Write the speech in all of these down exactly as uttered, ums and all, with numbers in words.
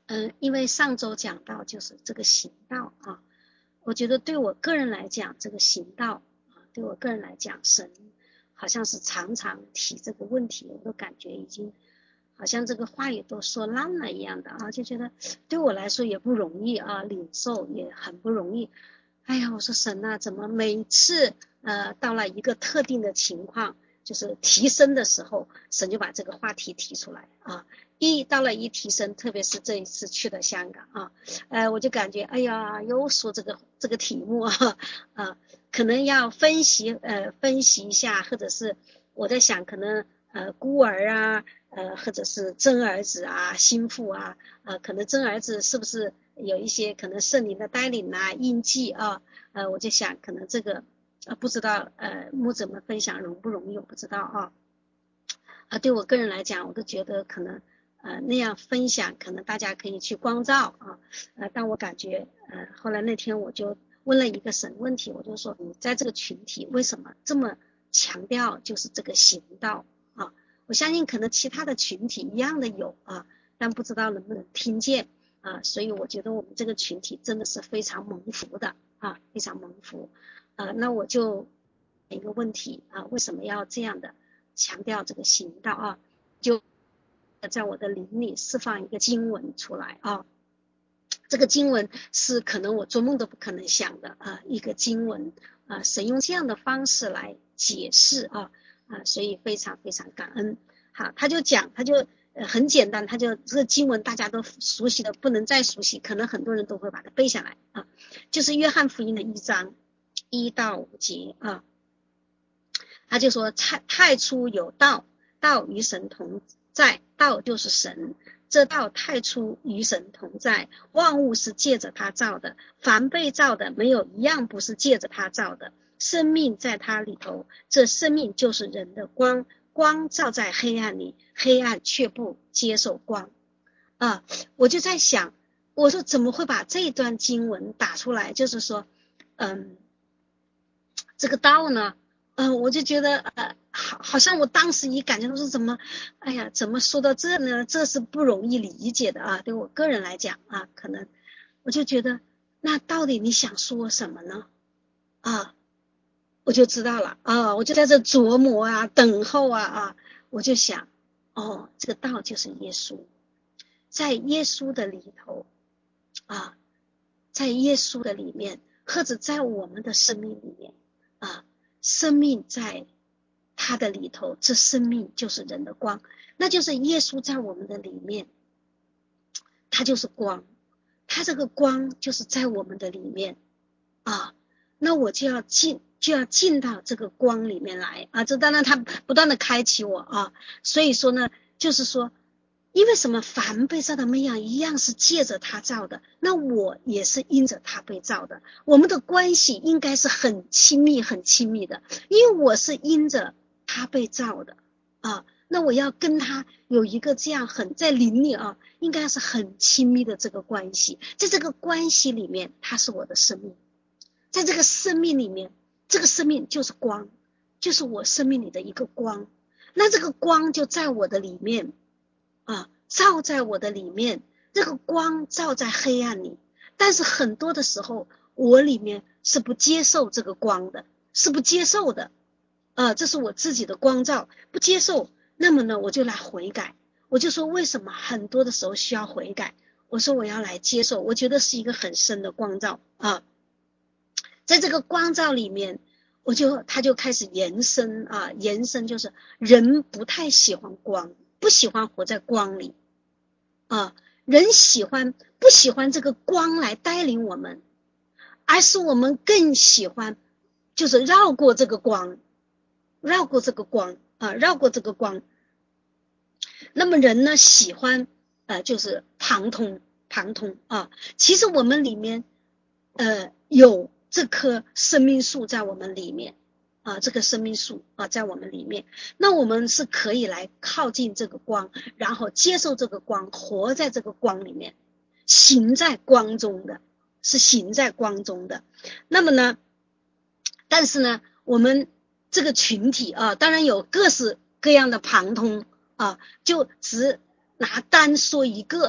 嗯，因为上周讲到就是这个行道啊，我觉得对我个人来讲，这个行道啊，对我个人来讲，神好像是常常提这个问题，我都感觉已经好像这个话语都说烂了一样的啊，就觉得对我来说也不容易啊，领受也很不容易。哎呀，我说神啊，怎么每次呃到了一个特定的情况，就是提升的时候，神就把这个话题提出来啊。一到了一提升，特别是这一次去了香港啊，呃，我就感觉哎呀，又说这个这个题目啊，啊，可能要分析呃分析一下，或者是我在想，可能呃孤儿啊，呃或者是真儿子啊、心腹啊，呃可能真儿子是不是有一些可能圣灵的带领啊、印记啊，呃我就想可能这个呃不知道呃牧者们分享容不容易，我不知道啊。啊，对我个人来讲，我都觉得可能呃那样分享，可能大家可以去光照啊。呃，但我感觉呃后来那天我就问了一个神问题，我就说你在这个群体为什么这么强调就是这个行道啊？我相信可能其他的群体一样的有啊，但不知道能不能听见啊。所以我觉得我们这个群体真的是非常蒙福的啊，非常蒙福啊。那我就一个问题啊，为什么要这样的强调这个行道啊？就在我的灵里释放一个经文出来啊，这个经文是可能我做梦都不可能想的啊，一个经文啊，神用这样的方式来解释啊啊，所以非常非常感恩。好，他就讲，他就呃很简单，他就这个经文大家都熟悉的不能再熟悉，可能很多人都会把它背下来啊，就是约翰福音的一章一到五节啊。他就说太太初有道，道与神同在，道就是神，这道太初与神同在，万物是借着他造的，凡被造的没有一样不是借着他造的，生命在他里头，这生命就是人的光，光照在黑暗里，黑暗却不接受光啊。我就在想，我说怎么会把这段经文打出来，就是说嗯这个道呢嗯、呃，我就觉得呃，好，好像我当时一感觉到是怎么，哎呀，怎么说到这呢？这是不容易理解的啊，对我个人来讲啊，可能我就觉得，那到底你想说什么呢？啊，我就知道了啊，我就在这琢磨啊，等候啊啊，我就想，哦，这个道就是耶稣，在耶稣的里头啊，在耶稣的里面，或者在我们的生命里面啊。生命在他的里头，这生命就是人的光，那就是耶稣在我们的里面，他就是光，他这个光就是在我们的里面啊，那我就要进就要进到这个光里面来啊，这当然他不断的开启我啊，所以说呢，就是说因为什么凡被造的没样一样是借着他造的，那我也是因着他被造的，我们的关系应该是很亲密很亲密的，因为我是因着他被造的啊，那我要跟他有一个这样很在灵里啊，应该是很亲密的这个关系，在这个关系里面他是我的生命，在这个生命里面，这个生命就是光，就是我生命里的一个光，那这个光就在我的里面啊，照在我的里面，这个光照在黑暗里，但是很多的时候我里面是不接受这个光的，是不接受的啊，这是我自己的光照，不接受，那么呢我就来悔改，我就说为什么很多的时候需要悔改，我说我要来接受，我觉得是一个很深的光照啊，在这个光照里面我就他就开始延伸啊，延伸就是人不太喜欢光，不喜欢活在光里啊，人喜欢不喜欢这个光来带领我们，而是我们更喜欢就是绕过这个光，绕过这个光啊，绕过这个光。那么人呢喜欢呃就是旁通旁通啊，其实我们里面呃有这棵生命树在我们里面啊，这个生命树啊在我们里面，那我们是可以来靠近这个光，然后接受这个光，活在这个光里面，行在光中的，是行在光中的。那么呢，但是呢，我们这个群体啊，当然有各式各样的旁通啊，就只拿单说一个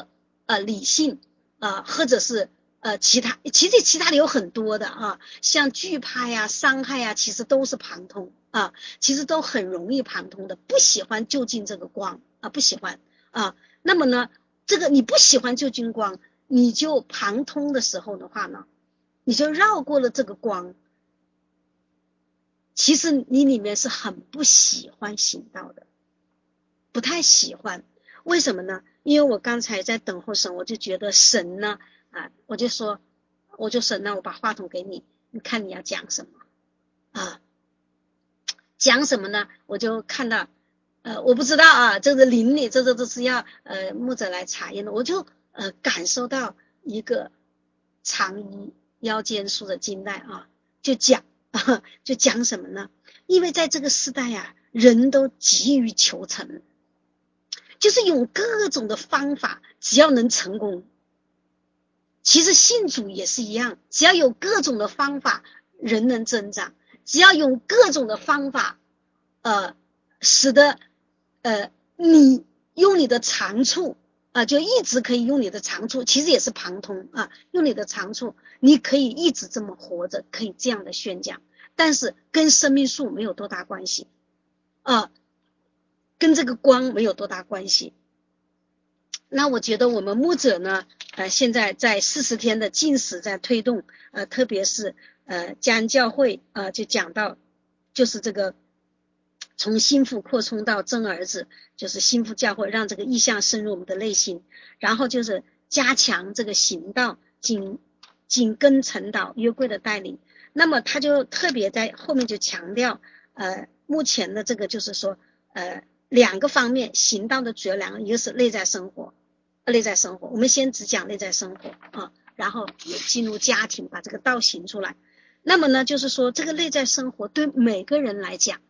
呃理性呃或者是呃其他，其实其他的有很多的啊，像惧怕呀、伤害呀，其实都是旁通啊，其实都很容易旁通的，不喜欢就近这个光啊，不喜欢啊。那么呢，这个你不喜欢就近光，你就旁通的时候的话呢，你就绕过了这个光，其实你里面是很不喜欢行道的，不太喜欢。为什么呢？因为我刚才在等候神，我就觉得神呢啊，我就说我就神呢，我把话筒给你，你看你要讲什么啊？讲什么呢？我就看到呃我不知道啊，这个邻里这这都是要呃牧者来查验的，我就呃感受到一个长衣腰间束的金带啊，就讲啊就讲什么呢？因为在这个时代啊，人都急于求成，就是用各种的方法，只要能成功。其实信主也是一样，只要有各种的方法，人能增长，只要用各种的方法，呃，使得呃你用你的长处啊、呃，就一直可以用你的长处，其实也是旁通啊，用你的长处，你可以一直这么活着，可以这样的宣讲，但是跟生命树没有多大关系啊、呃，跟这个光没有多大关系。那我觉得我们牧者呢，呃，现在在四十天的禁食在推动，呃，特别是呃嘉恩教会，呃，就讲到，就是这个从心腹扩充到真儿子，就是心腹教会，让这个意象深入我们的内心，然后就是加强这个行道，紧紧跟陈导约柜的带领。那么他就特别在后面就强调，呃，目前的这个就是说，呃，两个方面，行道的主要两个，一个是内在生活。内在生活，我们先只讲内在生活啊，然后进入家庭，把这个道行出来。那么呢，就是说这个内在生活对每个人来讲，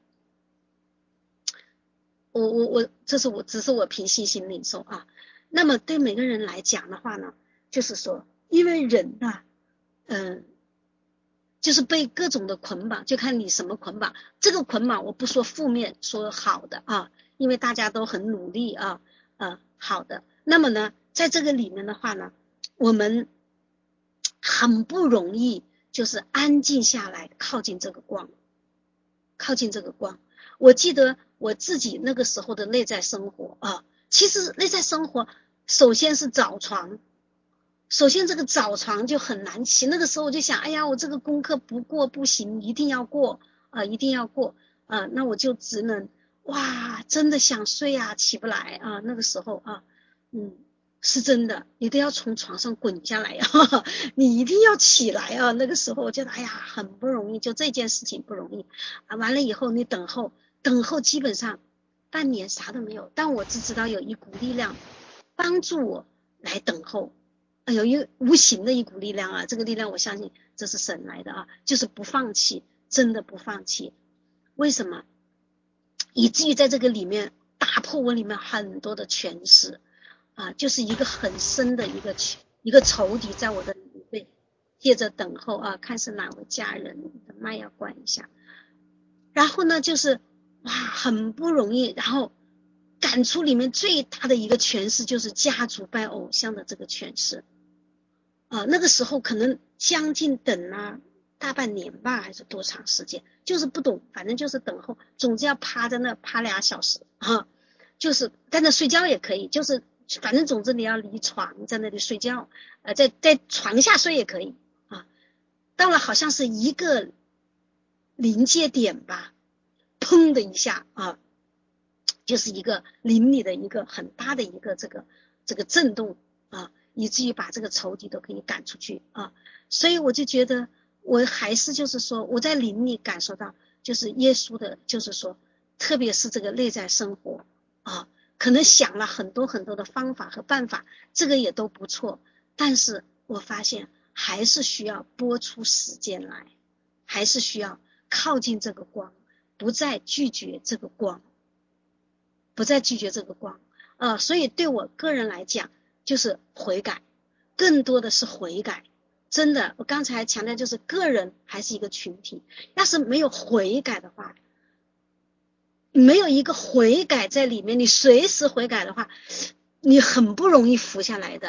我我我，这是我只是我凭信心领受啊。那么对每个人来讲的话呢，就是说，因为人呐，嗯，就是被各种的捆绑，就看你什么捆绑。这个捆绑我不说负面，说好的啊，因为大家都很努力啊，呃，好的。那么呢，在这个里面的话呢，我们很不容易就是安静下来，靠近这个光，靠近这个光。我记得我自己那个时候的内在生活啊，其实内在生活首先是找床，首先这个找床就很难起。那个时候我就想，哎呀，我这个功课不过不行，一定要过啊、呃，一定要过啊、呃，那我就只能哇，真的想睡啊，起不来啊。那个时候啊，嗯，是真的，你都要从床上滚下来啊，你一定要起来啊。那个时候我觉得，哎呀，很不容易，就这件事情不容易啊。完了以后你等候，等候基本上半年啥都没有，但我只知道有一股力量帮助我来等候。有一无形的一股力量啊，这个力量我相信这是神来的啊，就是不放弃，真的不放弃。为什么？以至于在这个里面打破我里面很多的权势啊，就是一个很深的一个一个仇敌在我的里面，借着等候啊，看是哪位家人的麦要关一下。然后呢，就是哇，很不容易，然后感触里面最大的一个权势就是家族拜偶像的这个权势。啊，那个时候可能将近等了大半年吧，还是多长时间，就是不懂，反正就是等候，总之要趴在那趴俩小时啊，就是在那睡觉也可以，就是反正总之你要离床在那里睡觉，呃，在在床下睡也可以啊。到了好像是一个临界点吧，砰的一下啊，就是一个邻里的一个很大的一个这个这个震动啊。以至于把这个仇敌都可以赶出去啊，所以我就觉得我还是就是说我在灵里感受到就是耶稣的，就是说特别是这个内在生活啊，可能想了很多很多的方法和办法，这个也都不错，但是我发现还是需要拨出时间来，还是需要靠近这个光，不再拒绝这个光，不再拒绝这个光啊，所以对我个人来讲。就是悔改，更多的是悔改。真的，我刚才强调就是个人还是一个群体，要是没有悔改的话，没有一个悔改在里面，你随时悔改的话，你很不容易服下来的。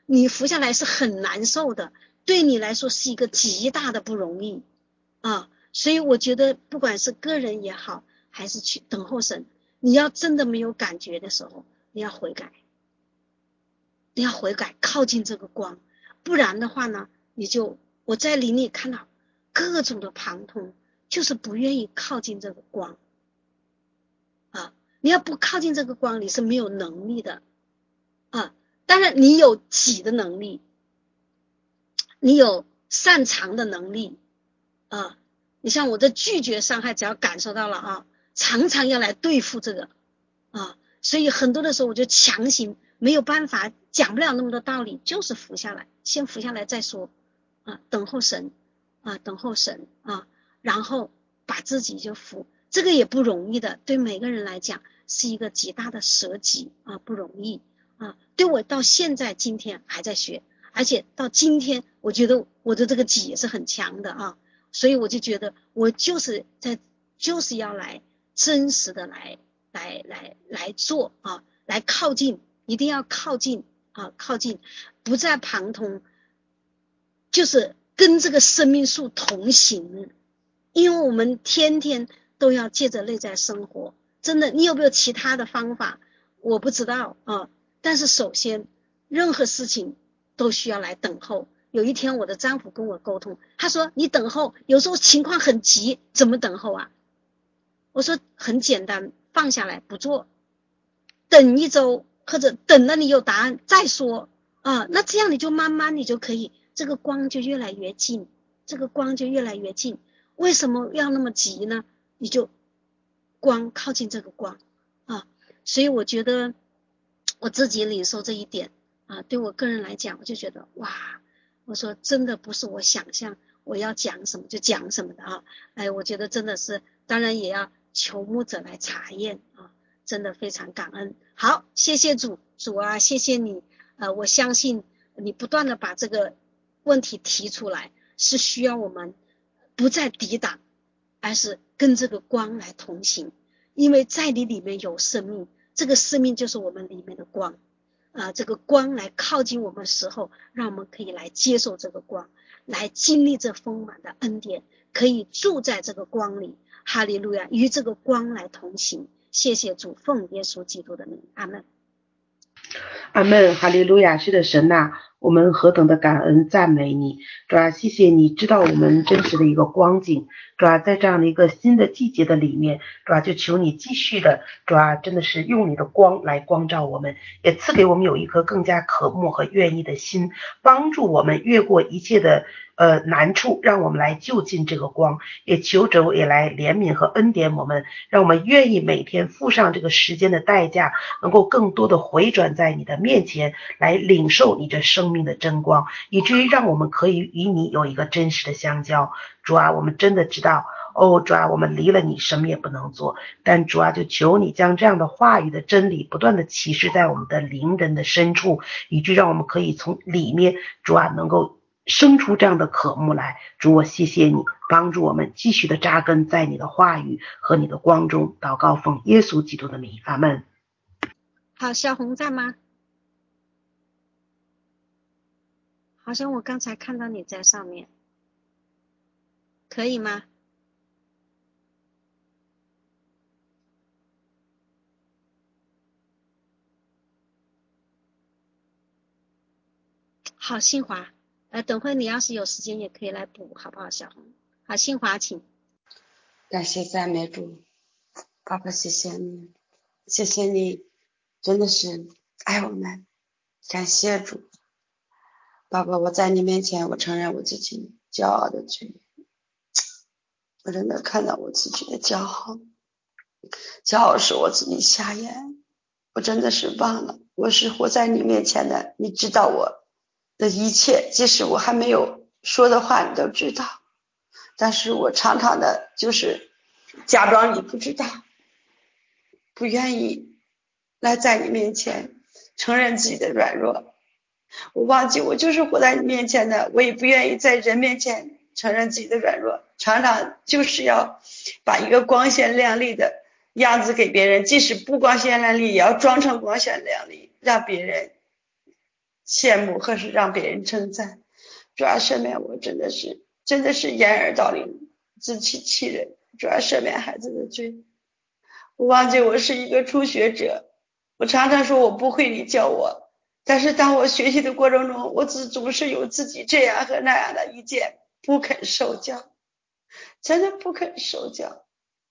你浮下来是很难受的，对你来说是一个极大的不容易啊。所以我觉得不管是个人也好，还是去等候神，你要真的没有感觉的时候，你要悔改，你要悔改，靠近这个光，不然的话呢，你就我在林里看到各种的旁通，就是不愿意靠近这个光啊。你要不靠近这个光，你是没有能力的啊。当然你有己的能力，你有擅长的能力啊。你像我的拒绝伤害，只要感受到了啊，常常要来对付这个啊，所以很多的时候我就强行没有办法，讲不了那么多道理，就是服下来，先服下来再说啊，等候神啊，等候神啊，然后把自己就服，这个也不容易的，对每个人来讲是一个极大的舍己啊，不容易啊。对我到现在今天还在学，而且到今天我觉得我的这个己也是很强的啊。所以我就觉得我就是在就是要来真实的来来来来做啊，来靠近，一定要靠近啊，靠近，不在旁通，就是跟这个生命树同行。因为我们天天都要借着内在生活，真的，你有没有其他的方法我不知道啊。但是首先任何事情都需要来等候。有一天我的丈夫跟我沟通，他说你等候，有时候情况很急，怎么等候啊？我说很简单，放下来不做，等一周或者等了你有答案再说啊。那这样你就慢慢你就可以，这个光就越来越近，这个光就越来越近。为什么要那么急呢？你就光靠近这个光啊。所以我觉得我自己领受这一点啊，对我个人来讲，我就觉得哇，我说真的不是我想象我要讲什么就讲什么的啊。哎，我觉得真的是，当然也要求牧者来查验啊，真的非常感恩。好，谢谢主，主啊，谢谢你，呃，我相信你不断的把这个问题提出来，是需要我们不再抵挡，而是跟这个光来同行，因为在你里面有生命，这个生命就是我们里面的光啊、呃，这个光来靠近我们的时候，让我们可以来接受这个光，来经历这丰满的恩典，可以住在这个光里。哈利路亚，与这个光来同行。谢谢主，奉耶稣基督的名，阿门。 阿门，哈利路亚。是的，神呐、啊，我们何等的感恩赞美你，主啊，谢谢你知道我们真实的一个光景，主啊，在这样的一个新的季节的里面，主啊，就求你继续的，主啊，真的是用你的光来光照我们，也赐给我们有一颗更加渴慕和愿意的心，帮助我们越过一切的呃难处，让我们来就近这个光，也求主也来怜悯和恩典我们，让我们愿意每天付上这个时间的代价，能够更多的回转在你的面前，来领受你这生命的真光，以至于让我们可以与你有一个真实的相交。主啊，我们真的知道，哦，主啊，我们离了你什么也不能做，但主啊，就求你将这样的话语的真理不断的启示在我们的灵人的深处，以致让我们可以从里面，主啊，能够生出这样的渴慕来。主，我谢谢你帮助我们继续的扎根在你的话语和你的光中。祷告奉耶稣基督的名，阿们。 好，小红在吗？好像我刚才看到你在上面，可以吗？好，新华，呃，等会你要是有时间也可以来补，好不好，小红？好，新华，请。 感谢赞美主，爸爸，谢谢你，谢谢你，真的是爱我们，感谢主，爸爸，我在你面前，我承认我自己骄傲的罪，我真的看到我自己的骄傲，骄傲是我自己瞎眼，我真的是忘了，我是活在你面前的，你知道我的一切，即使我还没有说的话，你都知道，但是我常常的就是假装你不知道，不愿意来在你面前承认自己的软弱，我忘记我就是活在你面前的，我也不愿意在人面前承认自己的软弱，常常就是要把一个光鲜亮丽的样子给别人，即使不光鲜亮丽也要装成光鲜亮丽，让别人羡慕或是让别人称赞。主要赦免我，真的是真的是掩耳盗铃，自欺欺人。主要赦免孩子的罪。我忘记我是一个初学者，我常常说我不会，你教我。但是当我学习的过程中，我只总是有自己这样和那样的意见，不肯受教，真的不肯受教。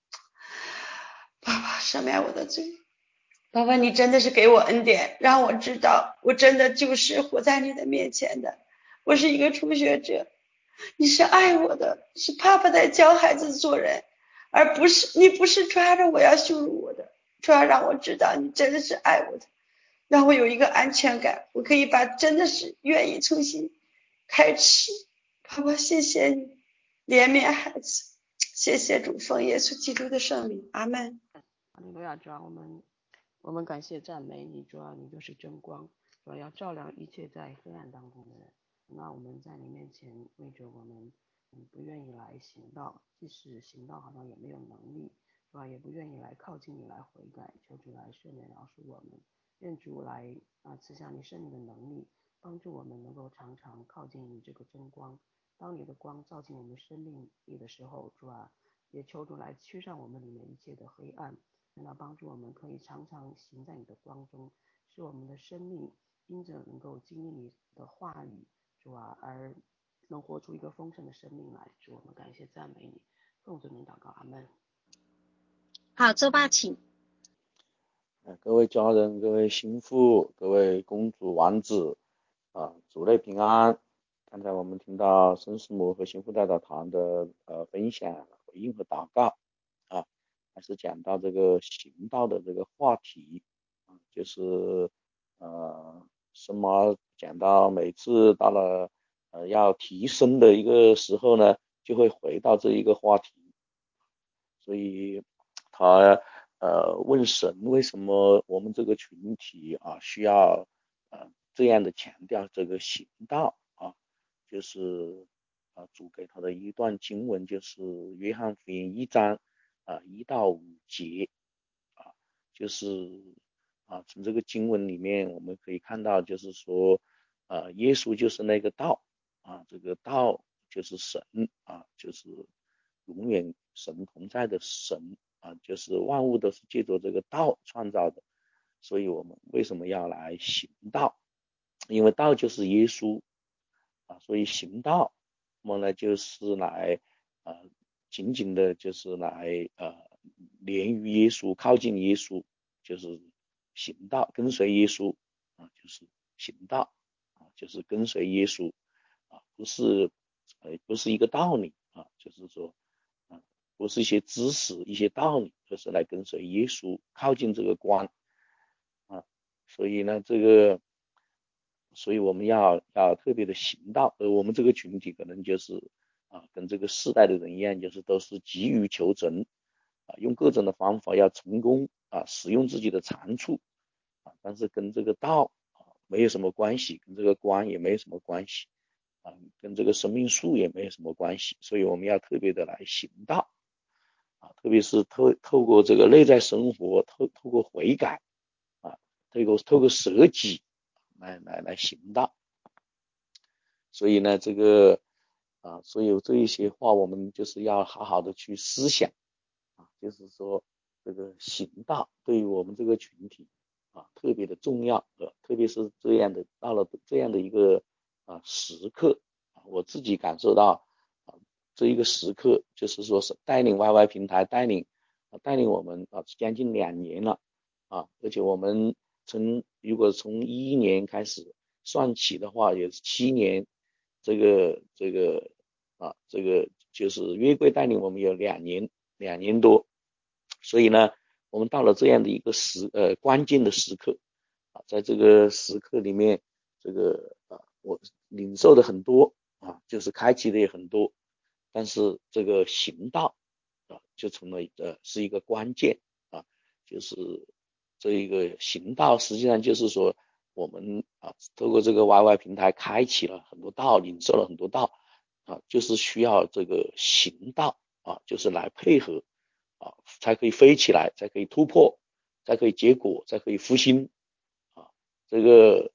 爸爸，赦免我的罪。爸爸，你真的是给我恩典，让我知道我真的就是活在你的面前的。我是一个初学者，你是爱我的，是爸爸在教孩子做人，而不是你不是抓着我要羞辱我的，主要让我知道你真的是爱我的，让我有一个安全感，我可以把真的是愿意重新开始。爸爸，谢谢你怜悯孩子，谢谢主，奉耶稣基督的圣名，阿门。 哈利路亚，主啊，我们我们感谢赞美你，主啊，你就是真光，主啊，要照亮一切在黑暗当中的人。那我们在你面前为着我们嗯不愿意来行道，即使行道好像也没有能力，主啊，也不愿意来靠近你来悔改，求主来赦免饶恕我们，愿主来啊赐下你圣灵的能力，帮助我们能够常常靠近你这个真光。当你的光照进我们生命里的时候，主啊，也求主来驱散我们里面一切的黑暗，来帮助我们可以常常行在你的光中，使我们的生命因着能够经历你的话语，主啊，而能活出一个丰盛的生命来。主，我们感谢赞美你，奉主名祷告，阿门。 好，周爸请。 各位家人，各位心腹，各位公主王子啊，主内平安。刚才我们听到孙师母和心腹代表团的呃分享、回应和祷告啊，还是讲到这个行道的这个话题啊，就是呃什么讲到每次到了呃要提升的一个时候呢，就会回到这一个话题，所以他呃问神为什么我们这个群体啊需要呃这样的强调这个行道啊，就是啊主给他的一段经文，就是约翰福音一章啊一到五节啊，就是啊从这个经文里面我们可以看到，就是说啊耶稣就是那个道啊，这个道就是神啊，就是永远神同在的神啊，就是万物都是借着这个道创造的，所以我们为什么要来行道？因为道就是耶稣啊，所以行道，那么呢就是来啊，紧紧的就是来呃连于耶稣，靠近耶稣，就是行道，跟随耶稣啊，就是行道啊，就是跟随耶稣啊，不是呃不是一个道理啊，就是说啊，不是一些知识、一些道理，而是来跟随耶稣，靠近这个光啊。所以呢，这个，所以我们要要特别的行道，而我们这个群体可能就是啊，跟这个世代的人一样，就是都是急于求成啊，用各种的方法要成功啊，使用自己的长处啊，但是跟这个道啊没有什么关系，跟这个光也没有什么关系啊，跟这个生命树也没有什么关系，所以我们要特别的来行道啊，特别是透透过这个内在生活，透透过悔改啊，透过透过舍己来来来行道。所以呢，这个啊，所以这一些话，我们就是要好好的去思想啊，就是说这个行道对于我们这个群体啊特别的重要，呃，特别是这样的到了这样的一个啊时刻啊，我自己感受到啊这一个时刻，就是说是带领 Y Y 平台带领啊带领我们啊将近两年了啊，而且我们从如果从一一年开始算起的话，也是七年。这个这个啊，这个就是约柜带领我们有两年两年多，所以呢，我们到了这样的一个时呃关键的时刻啊，在这个时刻里面，这个啊我领受的很多啊，就是开启的也很多，但是这个行道啊就成了呃是一个关键啊，就是这一个行道实际上就是说。我们啊，透过这个 Y Y 平台开启了很多道，领受了很多道啊，就是需要这个行道啊，就是来配合啊，才可以飞起来，才可以突破，才可以结果，才可以复兴啊。这个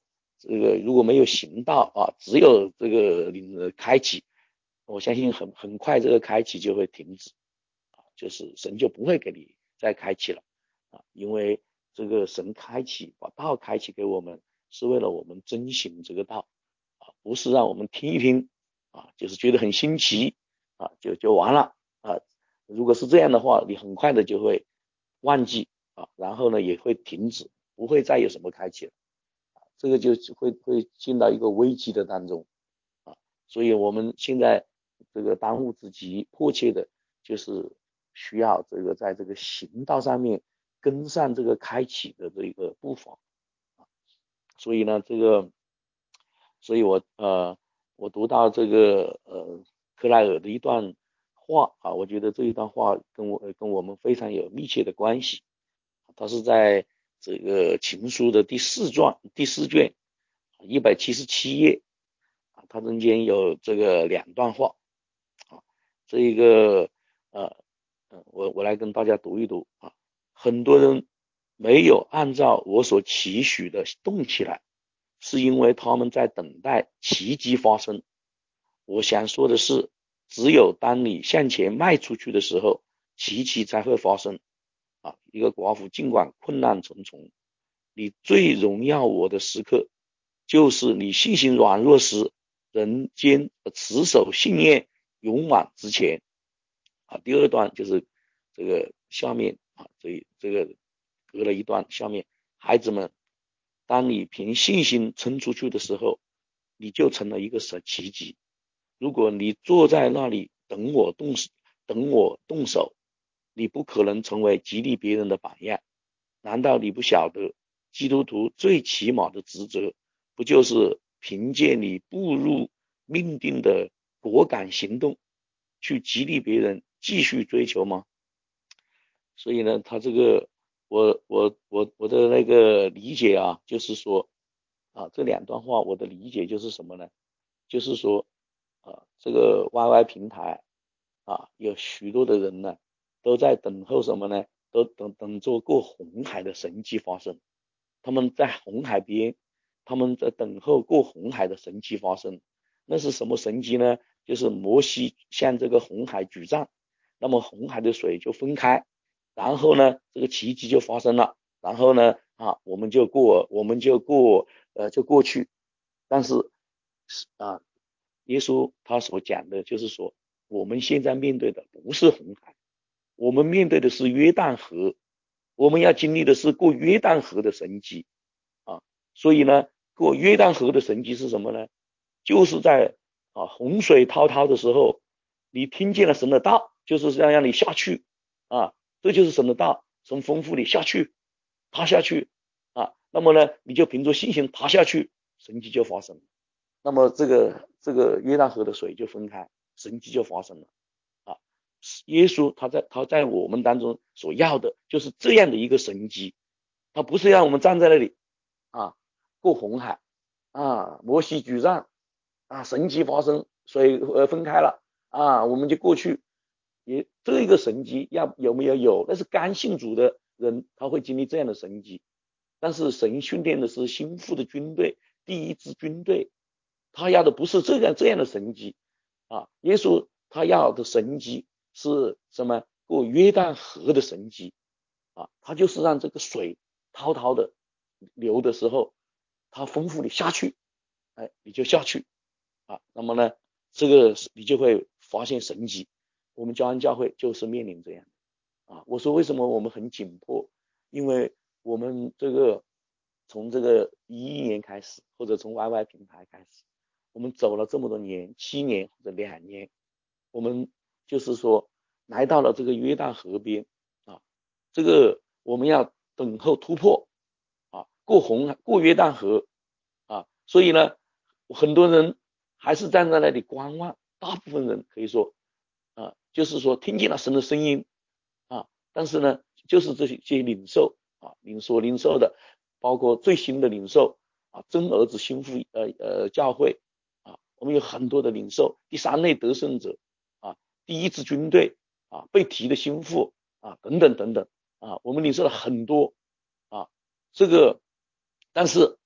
这个如果没有行道啊，只有这个领开启，我相信很很快这个开启就会停止啊，就是神就不会给你再开启了啊，因为这个神开启把道开启给我们，是为了我们遵行这个道啊，不是让我们听一听啊，就是觉得很新奇啊，就就完了啊。如果是这样的话，你很快的就会忘记啊，然后呢也会停止，不会再有什么开启了。这个就会会进到一个危机的当中啊，所以我们现在这个当务之急，迫切的就是需要这个在这个行道上面跟上这个开启的这个步伐啊，所以呢，这个，所以我呃，我读到这个呃克莱尔的一段话啊，我觉得这一段话跟我跟我们非常有密切的关系，他是在这个情书的第四卷第四卷一百七十七页啊，它中间有这个两段话啊，这一个呃呃，我我来跟大家读一读啊。很多人没有按照我所期许的动起来，是因为他们在等待奇迹发生。我想说的是，只有当你向前迈出去的时候，奇迹才会发生。啊，一个寡妇尽管困难重重，你最荣耀我的时刻，就是你信心软弱时，人间持守信念，勇往直前。啊，第二段就是这个下面啊，这这个隔了一段，下面孩子们，当你凭信心撑出去的时候，你就成了一个神奇迹。如果你坐在那里等我动手，等我动手，你不可能成为激励别人的榜样。难道你不晓得，基督徒最起码的职责，不就是凭借你步入命定的果敢行动，去激励别人继续追求吗？所以呢，他这个，我我我我的那个理解啊，就是说，啊，这两段话我的理解就是什么呢？就是说，啊，这个 Y Y 平台啊，有许多的人呢，都在等候什么呢？都等等着过红海的神迹发生。他们在红海边，他们在等候过红海的神迹发生。那是什么神迹呢？就是摩西向这个红海举杖，那么红海的水就分开，然后呢，这个奇迹就发生了。然后呢，啊，我们就过，我们就过，呃，就过去。但是，啊，耶稣他所讲的就是说，我们现在面对的不是红海，我们面对的是约旦河，我们要经历的是过约旦河的神迹啊。所以呢，过约旦河的神迹是什么呢？就是在啊洪水滔滔的时候，你听见了神的道，就是要让你下去啊，这就是神的道，神吩咐你下去，爬下去啊。那么呢，你就凭着信心爬下去，神迹就发生了。那么这个这个约旦河的水就分开，神迹就发生了啊。耶稣他在他在我们当中所要的就是这样的一个神迹，他不是让我们站在那里啊过红海啊，摩西举杖啊，神迹发生，水呃分开了啊，我们就过去。也这个神迹要有没有有，那是刚信主的人他会经历这样的神迹，但是神训练的是心腹的军队，第一支军队，他要的不是这样这样的神迹啊，耶稣他要的神迹是什么？过约旦河的神迹啊，他就是让这个水滔滔的流的时候，他吩咐你下去，哎，你就下去啊。那么呢，这个你就会发现神迹。我们教安教会就是面临这样啊。我说为什么我们很紧迫？因为我们这个从这个一一年开始，或者从 Y Y 平台开始，我们走了这么多年，七年或者两年，我们就是说来到了这个约旦河边啊，这个我们要等候突破啊，过红过约旦河啊，所以呢，很多人还是站在那里观望，大部分人可以说啊，就是说听见了神的声音啊，但是呢，就是这些这些领受啊，领所领受的，包括最新的领受啊，真儿子心腹呃呃教会啊，我们有很多的领受，第三类得胜者啊，第一支军队啊，被提的心腹啊，等等等等啊，我们领受了很多啊，这个，但是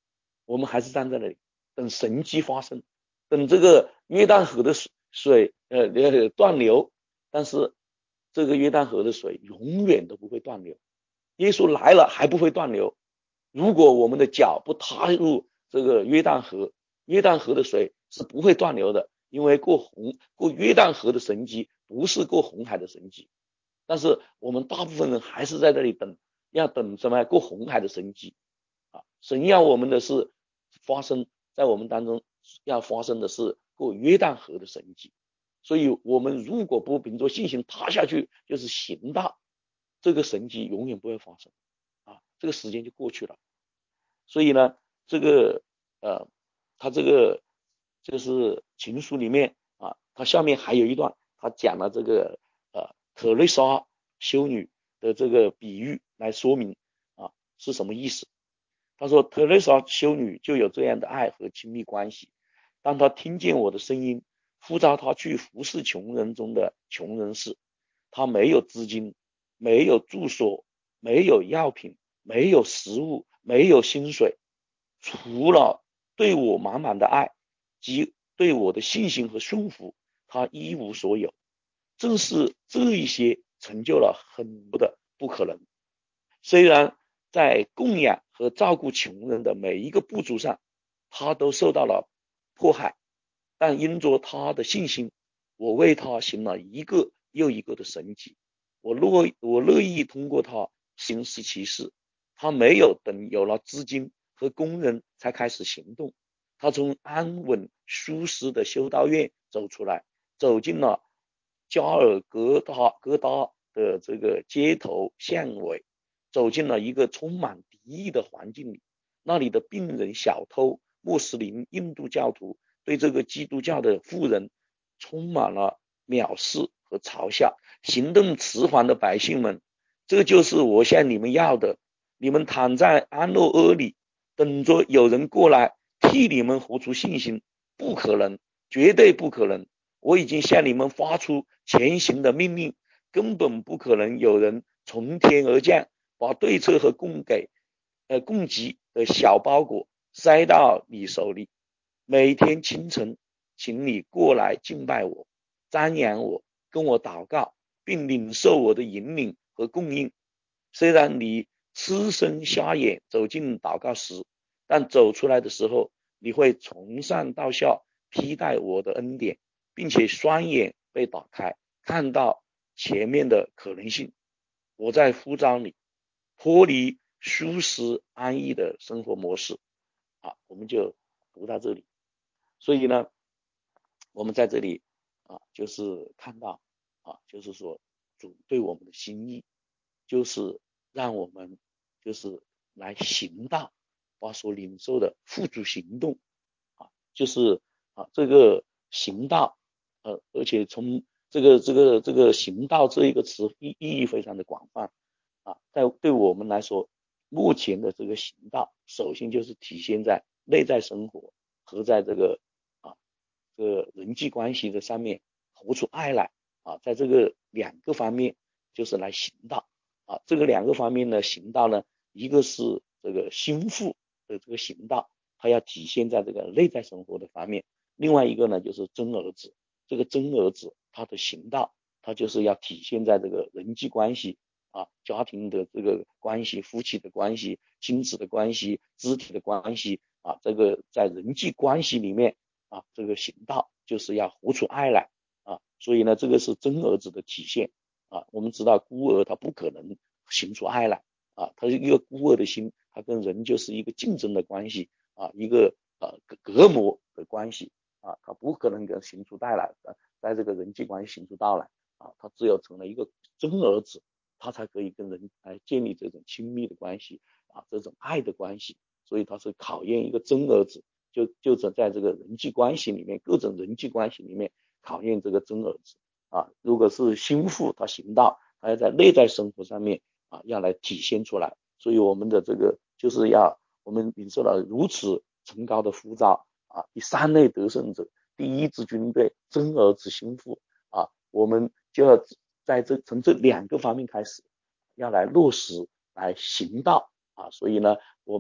我们还是站在那里等神迹发生，等这个约旦河的水呃呃断流，但是这个约旦河的水永远都不会断流，耶稣来了还不会断流。如果我们的脚不踏入这个约旦河，约旦河的水是不会断流的，因为过红过约旦河的神迹不是过红海的神迹。但是我们大部分人还是在这里等，要等什么？过红海的神迹啊！神要我们的是发生在我们当中要发生的是过约旦河的神迹。所以我们如果不凭着信心踏下去，就是行道，这个神迹永远不会发生啊！这个时间就过去了。所以呢，这个呃，他这个就是情书里面啊，他下面还有一段，他讲了这个呃特蕾莎修女的这个比喻来说明啊是什么意思。他说特蕾莎修女就有这样的爱和亲密关系，当她听见我的声音，呼召她去服侍穷人中的穷人时，她没有资金，没有住所，没有药品，没有食物，没有薪水，除了对我满满的爱及对我的信心和顺服，她一无所有。正是这一些成就了很多的不可能。虽然在供养和照顾穷人的每一个步骤上，他都受到了迫害，但因着他的信心，我为他行了一个又一个的神迹。我乐我乐意通过他行使其事。他没有等有了资金和工人才开始行动，他从安稳舒适的修道院走出来，走进了加尔各答各答的这个街头巷尾，走进了一个充满敌意的环境里。那里的病人、小偷、穆斯林、印度教徒对这个基督教的妇人充满了藐视和嘲笑。行动迟缓的百姓们，这就是我向你们要的。你们躺在安乐窝里，等着有人过来替你们活出信心。不可能，绝对不可能。我已经向你们发出前行的命令，根本不可能有人从天而降，把对策和供给呃供给的小包裹塞到你手里。每天清晨，请你过来敬拜我，瞻仰我，跟我祷告，并领受我的引领和供应。虽然你痴身瞎眼走进祷告室，但走出来的时候，你会从上到下披戴我的恩典，并且双眼被打开，看到前面的可能性。我在呼召你脱离舒适安逸的生活模式。好，我们就读到这里。所以呢，我们在这里啊，就是看到啊，就是说主对我们的心意，就是让我们就是来行道，把所领受的付诸行动啊，就是啊这个行道，呃，而且从这个这个这个行道这一个词意意义非常的广泛啊，在对我们来说，目前的这个行道，首先就是体现在内在生活和在这个啊这个人际关系的上面活出爱来啊，在这个两个方面就是来行道啊，这个两个方面的行道呢，一个是这个心腹的这个行道，它要体现在这个内在生活的方面；另外一个呢，就是真儿子，这个真儿子他的行道，他就是要体现在这个人际关系啊，家庭的这个关系、夫妻的关系、亲子的关系、肢体的关系啊，这个在人际关系里面啊，这个行道就是要活出爱来啊，所以呢，这个是真儿子的体现啊。我们知道孤儿他不可能行出爱来啊，他一个孤儿的心，他跟人就是一个竞争的关系啊，一个呃隔膜的关系啊，他不可能跟行出带来的，在这个人际关系行出道来啊，他只有成了一个真儿子，他才可以跟人来建立这种亲密的关系啊，这种爱的关系，所以他是考验一个真儿子，就就是在这个人际关系里面，各种人际关系里面考验这个真儿子啊。如果是心腹，他行道，他要在内在生活上面啊，要来体现出来。所以我们的这个就是要我们领受了如此崇高的呼召啊，第三类得胜者，第一支军队，真儿子心腹啊，我们就要在这从这两个方面开始，要来落实来行道啊。所以呢，我们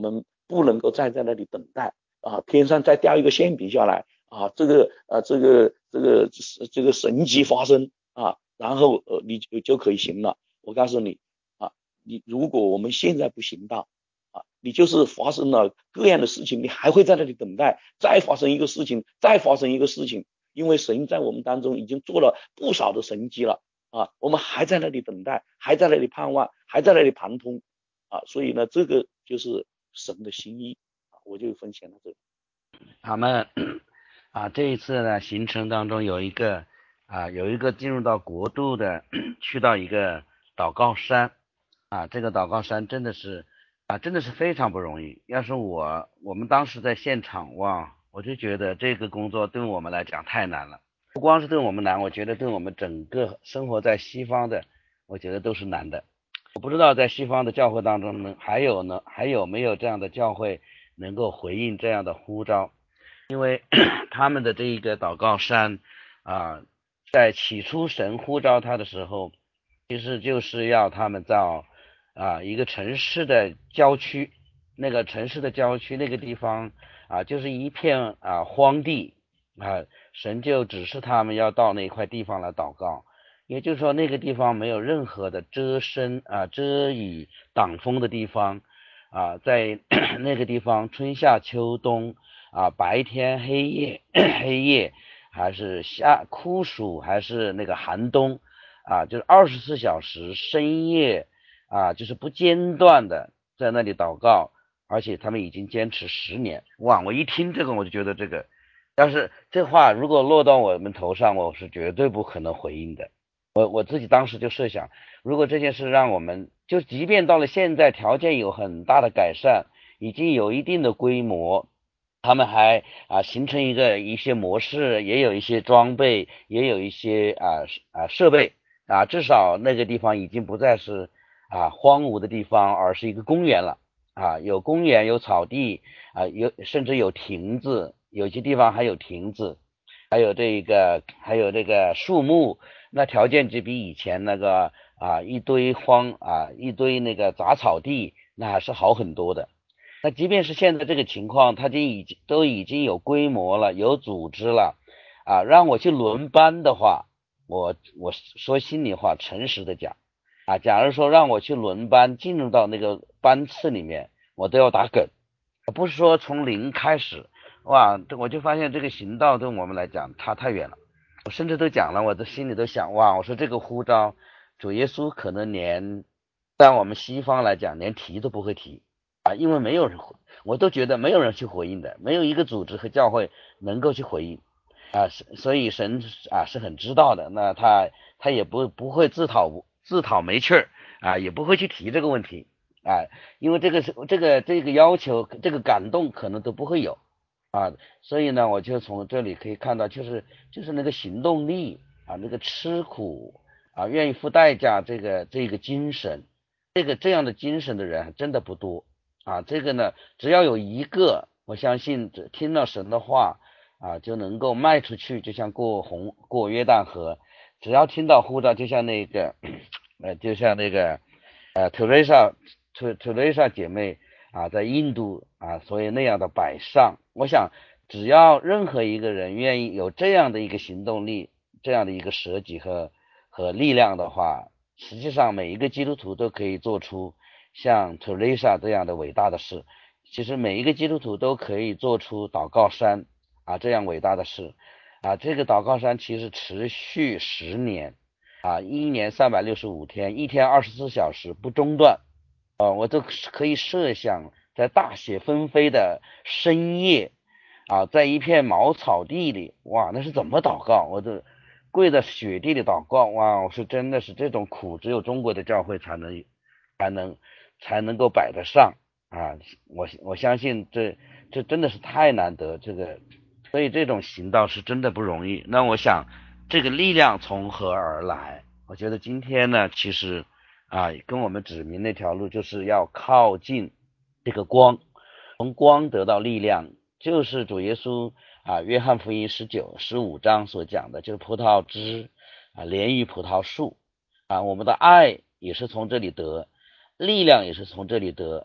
不能够再在那里等待啊，天上再掉一个馅饼下来啊，这个啊这个这个这个神迹发生啊，然后呃你就就可以行了。我告诉你啊，你如果我们现在不行道啊，你就是发生了各样的事情，你还会在那里等待，再发生一个事情，再发生一个事情，因为神在我们当中已经做了不少的神迹了啊，我们还在那里等待，还在那里盼望，还在那里盘通啊，所以呢，这个就是神的心意啊，我就分享到这里。 他们啊，这一次呢行程当中有一个啊有一个进入到国度的，去到一个祷告山啊，这个祷告山真的是啊真的是非常不容易。要是我我们当时在现场哇，我就觉得这个工作对我们来讲太难了。不光是对我们难，我觉得对我们整个生活在西方的，我觉得都是难的。我不知道在西方的教会当中呢，还有呢还有没有这样的教会能够回应这样的呼召。因为他们的这一个祷告山啊，在起初神呼召他的时候，其实就是要他们到啊一个城市的郊区，那个城市的郊区那个地方啊，就是一片啊荒地啊，神就指示他们要到那块地方来祷告。也就是说，那个地方没有任何的遮身啊、遮雨挡风的地方啊，在那个地方春夏秋冬。啊，白天黑夜黑夜还是夏酷暑还是那个寒冬啊，就是二十四小时深夜啊，就是不间断的在那里祷告，而且他们已经坚持十年。哇，我一听这个我就觉得这个，要是这话如果落到我们头上，我是绝对不可能回应的。我我自己当时就设想，如果这件事让我们就即便到了现在条件有很大的改善，已经有一定的规模，他们还啊形成一个一些模式，也有一些装备，也有一些啊啊设备啊，至少那个地方已经不再是啊荒芜的地方，而是一个公园了啊，有公园，有草地啊，有甚至有亭子，有些地方还有亭子，还有这个还有这个树木，那条件就比以前那个啊一堆荒啊一堆那个杂草地那还是好很多的。那即便是现在这个情况，它就已经都已经有规模了，有组织了啊，让我去轮班的话，我我说心里话，诚实的讲啊，假如说让我去轮班进入到那个班次里面，我都要打梗，不是说从零开始，哇，我就发现这个行道对我们来讲差太远了。我甚至都讲了，我的心里都想，哇，我说这个呼召，主耶稣可能连在我们西方来讲，连提都不会提。啊，因为没有人回，我都觉得没有人去回应的，没有一个组织和教会能够去回应啊，所以神啊是很知道的，那他他也不不会自讨自讨没趣儿啊，也不会去提这个问题啊，因为这个是这个这个要求，这个感动可能都不会有啊，所以呢，我就从这里可以看到，就是就是那个行动力啊，那个吃苦啊，愿意付代价，这个这个精神，这个这样的精神的人真的不多。啊，这个呢，只要有一个，我相信听了神的话啊，就能够迈出去，就像过红过约旦河，只要听到呼召，就像那个呃，就像那个呃，Teresa Teresa 姐妹啊，在印度啊，所以那样的摆上，我想只要任何一个人愿意有这样的一个行动力，这样的一个舍己和和力量的话，实际上每一个基督徒都可以做出像 Teresa 这样的伟大的事，其实每一个基督徒都可以做出祷告山啊这样伟大的事啊。这个祷告山其实持续十年啊，一年三百六十五天，一天二十四小时不中断啊，我都可以设想在大雪纷飞的深夜啊，在一片茅草地里，哇，那是怎么祷告？我都跪在雪地里祷告，哇，我说真的是这种苦，只有中国的教会才能才能。才能够摆得上啊！我我相信这这真的是太难得，这个所以这种行道是真的不容易。那我想这个力量从何而来？我觉得今天呢，其实啊，跟我们指明那条路就是要靠近这个光，从光得到力量，就是主耶稣啊，约翰福音十九十五章所讲的，就是葡萄枝啊连于葡萄树啊，我们的爱也是从这里得。力量也是从这里得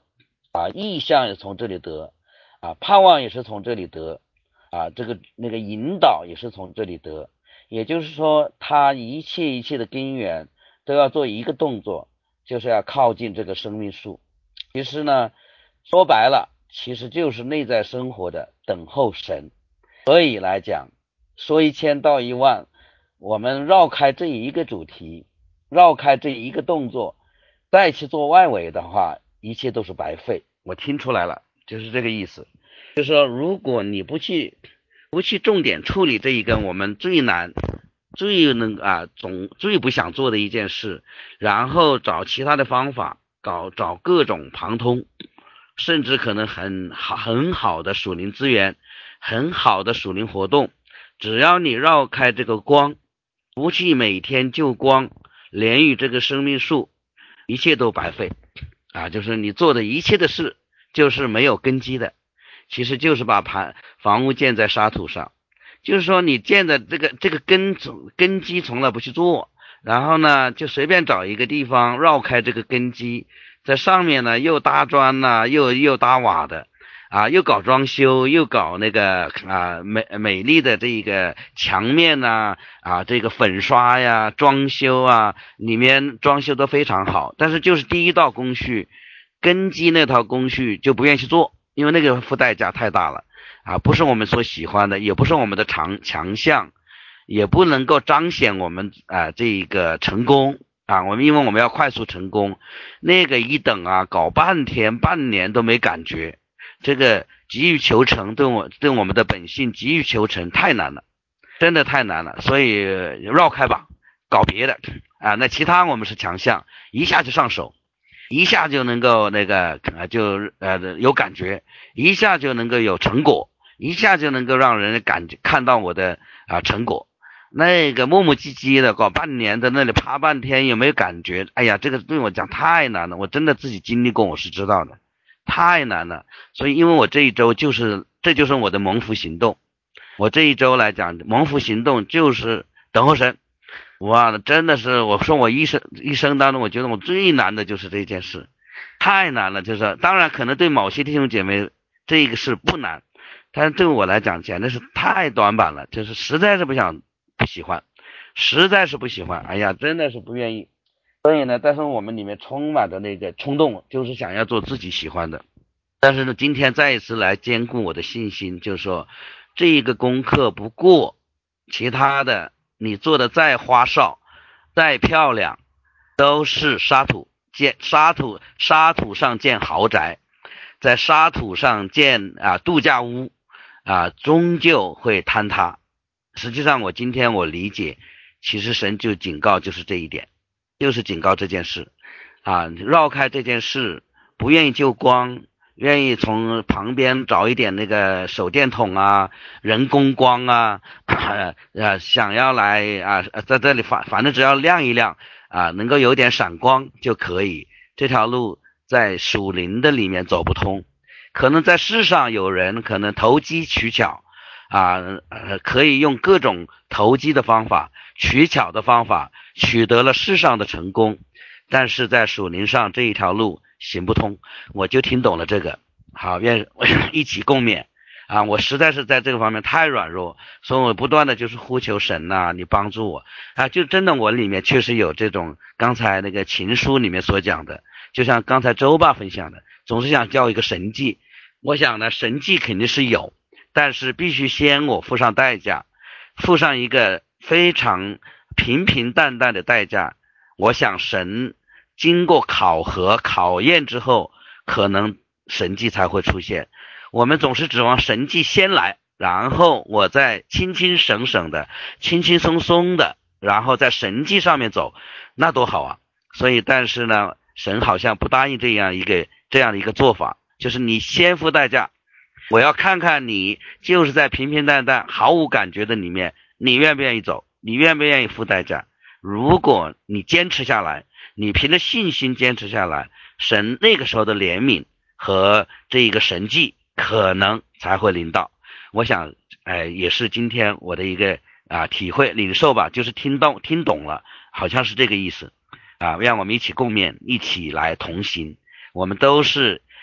啊，意向也从这里得，啊，盼望也是从这里得，啊，这个那个引导也是从这里得。也就是说，他一切一切的根源都要做一个动作，就是要靠近这个生命树。其实呢，说白了，其实就是内在生活的等候神。所以来讲，说一千道一万，我们绕开这一个主题，绕开这一个动作，再去做外围的话，一切都是白费。我听出来了，就是这个意思。就是说，如果你不去不去重点处理这一个我们最难最能啊总最不想做的一件事，然后找其他的方法，搞找各种旁通，甚至可能很好很好的属灵资源，很好的属灵活动，只要你绕开这个光，不去每天就光连于这个生命树，一切都白费啊！就是你做的一切的事就是没有根基的，其实就是把盘房屋建在沙土上，就是说你建的这个这个根根基从来不去做，然后呢就随便找一个地方绕开这个根基，在上面呢又搭砖呐、啊，又又搭瓦的啊，又搞装修，又搞那个啊美美丽的这个墙面呐 啊, 啊，这个粉刷呀、装修啊，里面装修都非常好，但是就是第一道工序，根基那套工序就不愿意去做，因为那个付代价太大了啊，不是我们所喜欢的，也不是我们的强强项，也不能够彰显我们啊这个成功啊，我们因为我们要快速成功，那个一等啊搞半天半年都没感觉。这个急于求成对我对我们的本性急于求成太难了，真的太难了，所以绕开吧，搞别的啊。那其他我们是强项，一下就上手，一下就能够那个就呃有感觉，一下就能够有成果，一下就能够让人感觉看到我的啊成果。那个磨磨唧唧的搞半年的那里趴半天有没有感觉？哎呀，这个对我讲太难了，我真的自己经历过，我是知道的。太难了，所以因为我这一周就是这就是我的蒙福行动，我这一周来讲蒙福行动就是等候神。哇，真的是我说我一生一生当中我觉得我最难的就是这件事，太难了。就是当然可能对某些弟兄姐妹这个事不难，但是对我来讲简直是太短板了，就是实在是不想不喜欢，实在是不喜欢，哎呀真的是不愿意。所以呢，但是我们里面充满着那个冲动，就是想要做自己喜欢的。但是呢，今天再一次来兼顾我的信心，就是说这一个功课不过，其他的你做的再花哨再漂亮，都是沙土建沙土沙土上建豪宅，在沙土上建啊度假屋啊，终究会坍塌。实际上我今天我理解，其实神就警告就是这一点，就是警告这件事啊，绕开这件事，不愿意就光，愿意从旁边找一点那个手电筒啊，人工光啊，呃，想要来啊，在这里反反正只要亮一亮啊，能够有点闪光就可以。这条路在属灵的里面走不通，可能在世上有人可能投机取巧啊，呃，可以用各种投机的方法、取巧的方法取得了世上的成功，但是在属灵上这一条路行不通。我就听懂了这个，好，愿一起共勉啊！我实在是在这个方面太软弱，所以我不断的就是呼求神呐、啊，你帮助我啊！就真的我里面确实有这种刚才那个情书里面所讲的，就像刚才周爸分享的，总是想叫一个神迹。我想呢，神迹肯定是有，但是必须先我付上代价，付上一个非常平平淡淡的代价。我想神经过考核考验之后，可能神迹才会出现。我们总是指望神迹先来，然后我再轻轻省省的轻轻松松的然后在神迹上面走，那多好啊。所以但是呢，神好像不答应这样一个这样的一个做法，就是你先付代价，我要看看你就是在平平淡淡毫无感觉的里面，你愿不愿意走，你愿不愿意付代价。如果你坚持下来，你凭着信心坚持下来，神那个时候的怜悯和这一个神迹可能才会临到。我想哎，也是今天我的一个啊体会领受吧，就是听懂听懂了，好像是这个意思啊。让我们一起共勉，一起来同行。我们都是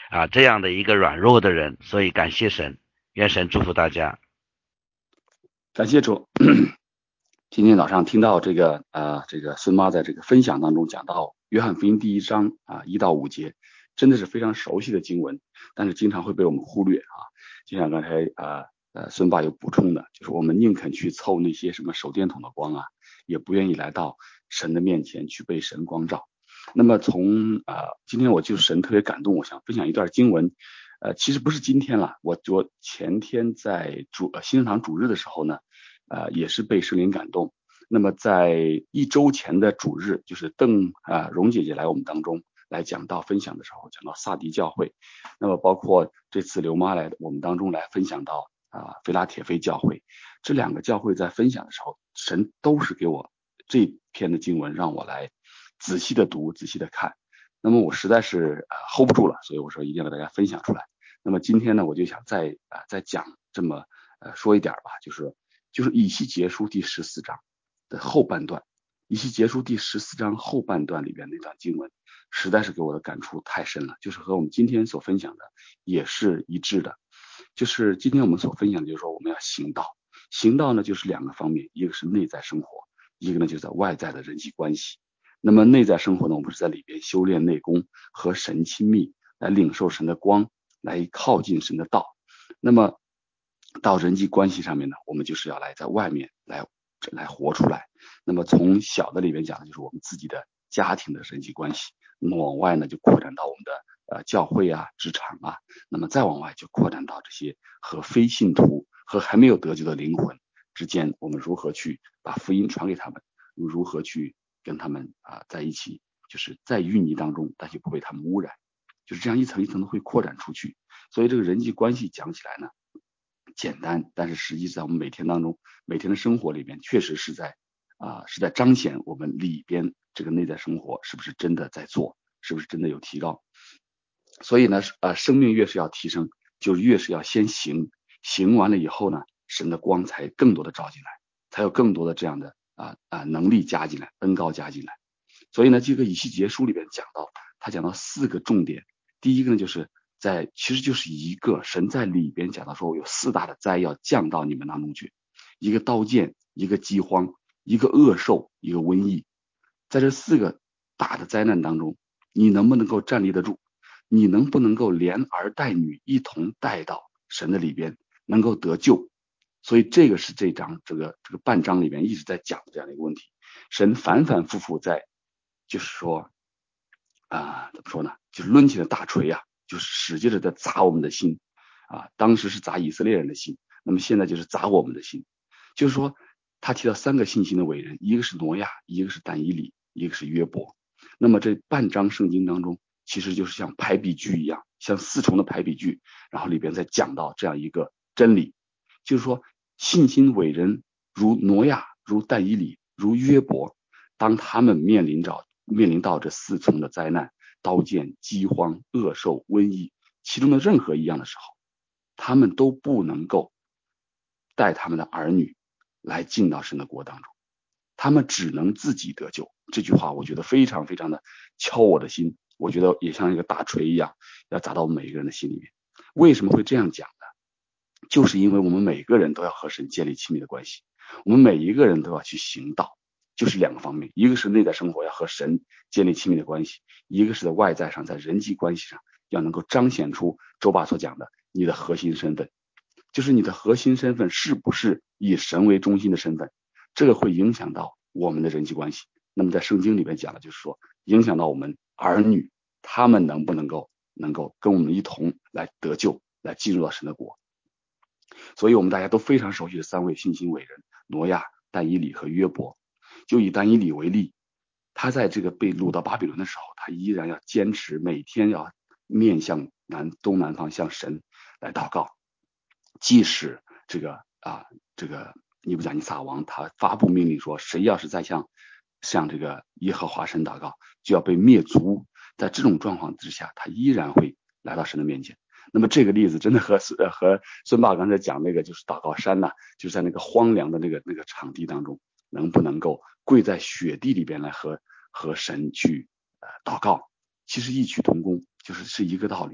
啊这样的一个软弱的人，所以感谢神，愿神祝福大家。 感谢主。今天早上听到这个呃这个孙妈在这个分享当中讲到约翰福音第一章啊一到五节，真的是非常熟悉的经文，但是经常会被我们忽略啊。就像刚才呃呃孙爸有补充的，就是我们宁肯去凑那些什么手电筒的光啊，也不愿意来到神的面前去被神光照。那么从呃今天我就神特别感动，我想分享一段经文。呃其实不是今天了，我我前天在主呃新生堂主日的时候呢，呃也是被圣灵感动。那么在一周前的主日，就是邓啊荣姐姐来我们当中来讲道分享的时候，讲到萨迪教会。那么包括这次刘妈来我们当中来分享到啊菲拉铁菲教会，这两个教会在分享的时候，神都是给我这篇的经文让我来仔细的读，仔细的看。那么我实在是呃 hold 不住了，所以我说一定要给大家分享出来。那么今天呢，我就想再啊、呃、再讲这么呃说一点吧，就是就是以西结书第十四章的后半段，以西结书第十四章后半段里边那段经文，实在是给我的感触太深了，就是和我们今天所分享的也是一致的。就是今天我们所分享的就是说我们要行道，行道呢就是两个方面，一个是内在生活，一个呢就是在外在的人际关系。那么内在生活呢，我们是在里边修炼内功，和神亲密，来领受神的光，来靠近神的道。那么到人际关系上面呢，我们就是要来在外面来来活出来。那么从小的里边讲的就是我们自己的家庭的人际关系，那么往外呢就扩展到我们的呃教会啊、职场啊，那么再往外就扩展到这些和非信徒和还没有得救的灵魂之间，我们如何去把福音传给他们，如何去跟他们啊在一起，就是在淤泥当中，但是不被他们污染，就是这样一层一层的会扩展出去。所以这个人际关系讲起来呢简单，但是实际在我们每天当中，每天的生活里边，确实是在啊、呃、是在彰显我们里边这个内在生活是不是真的在做，是不是真的有提高。所以呢呃生命越是要提升，就越是要先行，行完了以后呢，神的光才更多的照进来，才有更多的这样的啊啊、呃、能力加进来，恩膏加进来。所以呢这个以西结书里边讲到，他讲到四个重点。第一个呢就是在其实就是一个神在里边讲到说，我有四大的灾要降到你们当中去，一个刀剑，一个饥荒，一个恶兽，一个瘟疫。在这四个大的灾难当中，你能不能够站立得住？你能不能够连儿带女一同带到神的里边，能够得救？所以这个是这章这个这个半章里边一直在讲的这样的一个问题。神反反复复在就是说啊、呃、怎么说呢，就是抡起了大锤啊，就是使劲的在砸我们的心啊。当时是砸以色列人的心，那么现在就是砸我们的心。就是说他提到三个信心的伟人，一个是挪亚，一个是但以理，一个是约伯。那么这半章圣经当中其实就是像排比句一样，像四重的排比句，然后里边再讲到这样一个真理，就是说信心伟人如挪亚，如但以理，如约伯，当他们面临着面临到这四重的灾难，刀剑、饥荒、恶兽、瘟疫，其中的任何一样的时候，他们都不能够带他们的儿女来进到神的国当中，他们只能自己得救。这句话我觉得非常非常的敲我的心，我觉得也像一个大锤一样，要砸到我们每一个人的心里面。为什么会这样讲呢？就是因为我们每个人都要和神建立亲密的关系，我们每一个人都要去行道，就是两个方面，一个是内在生活要和神建立亲密的关系，一个是在外在上，在人际关系上要能够彰显出周爸所讲的你的核心身份，就是你的核心身份是不是以神为中心的身份，这个会影响到我们的人际关系。那么在圣经里面讲的就是说，影响到我们儿女，他们能不能够能够跟我们一同来得救，来进入到神的国。所以我们大家都非常熟悉的三位信心伟人，挪亚、但以理和约伯。就以但以理为例，他在这个被掳到巴比伦的时候，他依然要坚持每天要面向南东南方向神来祷告，即使这个啊这个尼布甲尼撒王他发布命令说，谁要是再向向这个耶和华神祷告，就要被灭族。在这种状况之下，他依然会来到神的面前。那么这个例子真的和呃和孙爸刚才讲那个就是祷告山呐、啊，就是在那个荒凉的那个那个场地当中，能不能够跪在雪地里边来和和神去呃祷告，其实异曲同工，就是是一个道理。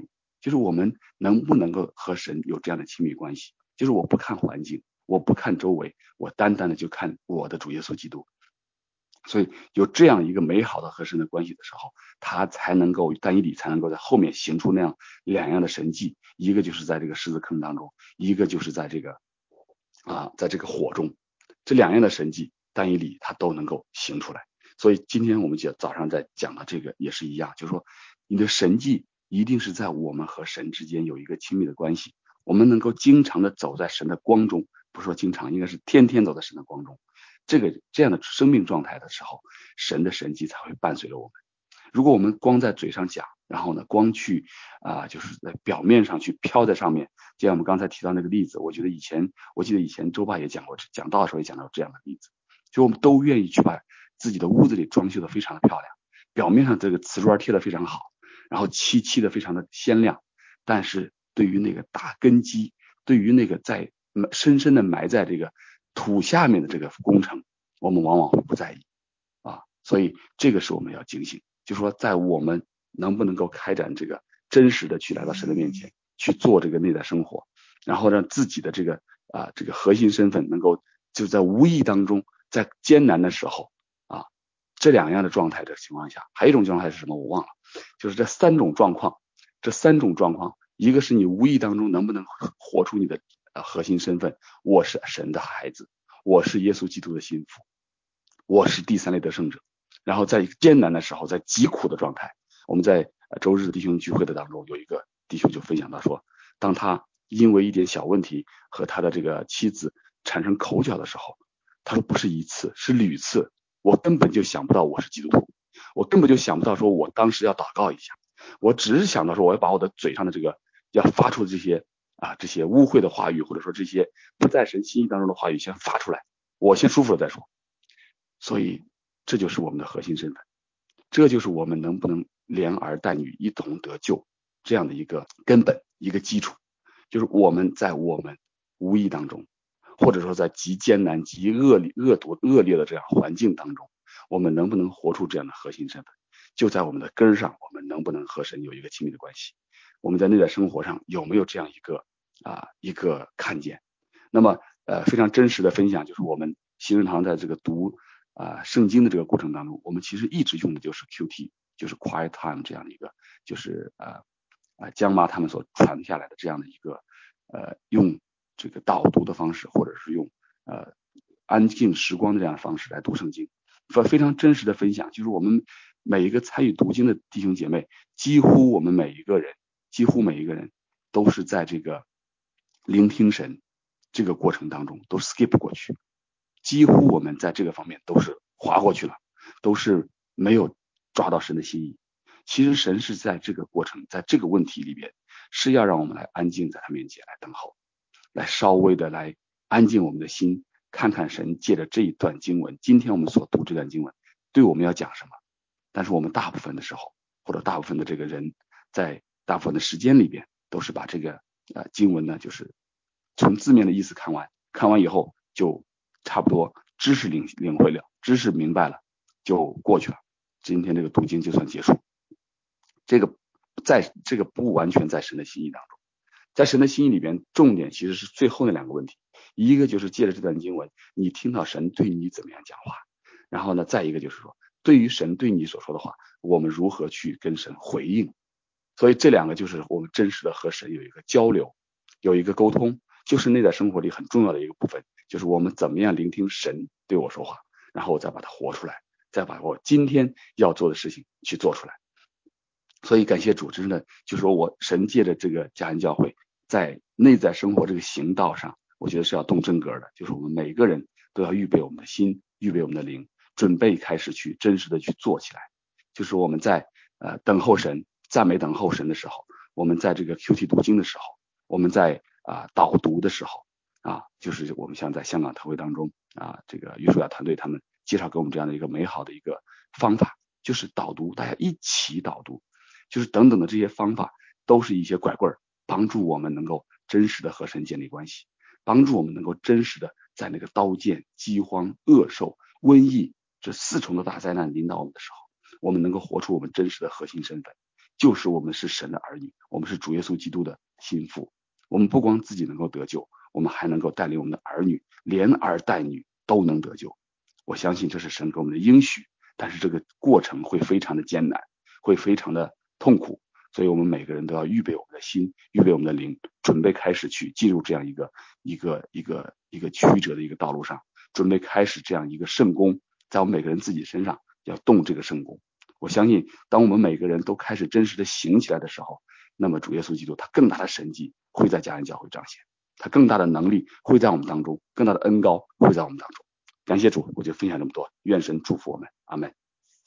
就是我们能不能够和神有这样的亲密关系，就是我不看环境，我不看周围，我单单的就看我的主耶稣基督。所以有这样一个美好的和神的关系的时候，他才能够但以理才能够在后面行出那样两样的神迹，一个就是在这个狮子坑当中，一个就是在这个啊在这个火中，这两样的神迹但以理他都能够行出来。所以今天我们就早上在讲的这个也是一样，就是说你的神迹一定是在我们和神之间有一个亲密的关系，我们能够经常的走在神的光中，不是说经常，应该是天天走在神的光中。这个这样的生命状态的时候，神的神迹才会伴随着我们。如果我们光在嘴上讲，然后呢光去啊、呃、就是在表面上去飘在上面，就像我们刚才提到那个例子，我觉得以前我记得以前周爸也讲过，讲道的时候也讲到这样的例子，就我们都愿意去把自己的屋子里装修的非常的漂亮，表面上这个瓷砖贴的非常好，然后漆漆的非常的鲜亮，但是对于那个大根基，对于那个在深深的埋在这个土下面的这个工程，我们往往会不在意啊，所以这个是我们要警醒，就是说在我们能不能够开展这个真实的去来到神的面前去做这个内在生活，然后让自己的这个啊这个核心身份能够就在无意当中，在艰难的时候啊这两样的状态的情况下，还有一种状态是什么我忘了，就是这三种状况，这三种状况，一个是你无意当中能不能活出你的呃核心身份，我是神的孩子，我是耶稣基督的心腹，我是第三类得胜者。然后在艰难的时候，在疾苦的状态，我们在周日的弟兄聚会的当中，有一个弟兄就分享到说，当他因为一点小问题和他的这个妻子产生口角的时候，他说不是一次，是屡次，我根本就想不到我是基督徒，我根本就想不到说我当时要祷告一下，我只是想到说我要把我的嘴上的这个要发出的这些啊这些污秽的话语，或者说这些不在神心意当中的话语先发出来，我先舒服了再说。所以这就是我们的核心身份，这就是我们能不能连儿带女一同得救这样的一个根本一个基础，就是我们在我们无意当中，或者说在极艰难极恶劣恶毒恶劣的这样环境当中，我们能不能活出这样的核心身份，就在我们的根上，我们能不能和神有一个亲密的关系，我们在内在生活上有没有这样一个啊一个看见。那么呃非常真实的分享就是我们新人堂在这个读啊、呃、圣经的这个过程当中，我们其实一直用的就是 Q T， 就是 Quiet Time 这样的一个，就是呃呃江妈他们所传下来的这样的一个呃用这个导读的方式，或者是用呃安静时光的这样的方式来读圣经，非常真实的分享，就是我们每一个参与读经的弟兄姐妹，几乎我们每一个人，几乎每一个人都是在这个聆听神这个过程当中都 skip 过去，几乎我们在这个方面都是划过去了，都是没有抓到神的心意。其实神是在这个过程，在这个问题里边，是要让我们来安静在他面前来等候，来稍微的来安静我们的心，看看神借着这一段经文，今天我们所读这段经文对我们要讲什么。但是我们大部分的时候，或者大部分的这个人，在大部分的时间里边，都是把这个呃经文呢，就是从字面的意思看完，看完以后就差不多知识领领会了，知识明白了就过去了，今天这个读经就算结束。这个在这个不完全在神的心意当中，在神的心意里边，重点其实是最后那两个问题，一个就是借着这段经文，你听到神对你怎么样讲话，然后呢，再一个就是说，对于神对你所说的话，我们如何去跟神回应。所以这两个就是我们真实的和神有一个交流，有一个沟通，就是内在生活里很重要的一个部分，就是我们怎么样聆听神对我说话，然后我再把它活出来，再把我今天要做的事情去做出来。所以感谢主，真的就是说我神借着这个家人教会在内在生活这个行道上，我觉得是要动真格的，就是我们每个人都要预备我们的心，预备我们的灵，准备开始去真实的去做起来。就是我们在呃等候神赞美等候神的时候，我们在这个 Q T 读经的时候，我们在啊、呃、导读的时候啊，就是我们像在香港特会当中啊，这个于淑雅团队他们介绍给我们这样的一个美好的一个方法，就是导读，大家一起导读，就是等等的这些方法都是一些拐棍儿，帮助我们能够真实的和神建立关系，帮助我们能够真实的在那个刀剑、饥荒、恶兽、瘟疫这四重的大灾难临到我们的时候，我们能够活出我们真实的核心身份， 就是我们是神的儿女，我们是主耶稣基督的心腹。我们不光自己能够得救，我们还能够带领我们的儿女，连儿带女都能得救。我相信这是神给我们的应许，但是这个过程会非常的艰难，会非常的痛苦，所以我们每个人都要预备我们的心，预备我们的灵，准备开始去进入这样一个一个一个一个曲折的一个道路上，准备开始这样一个圣功，在我们每个人自己身上要动这个圣功。我相信当我们每个人都开始真实的行起来的时候，那么主耶稣基督他更大的神迹会在家人教会彰显，他更大的能力会在我们当中，更大的恩膏会在我们当中。感谢主，我就分享这么多，愿神祝福我们，阿们。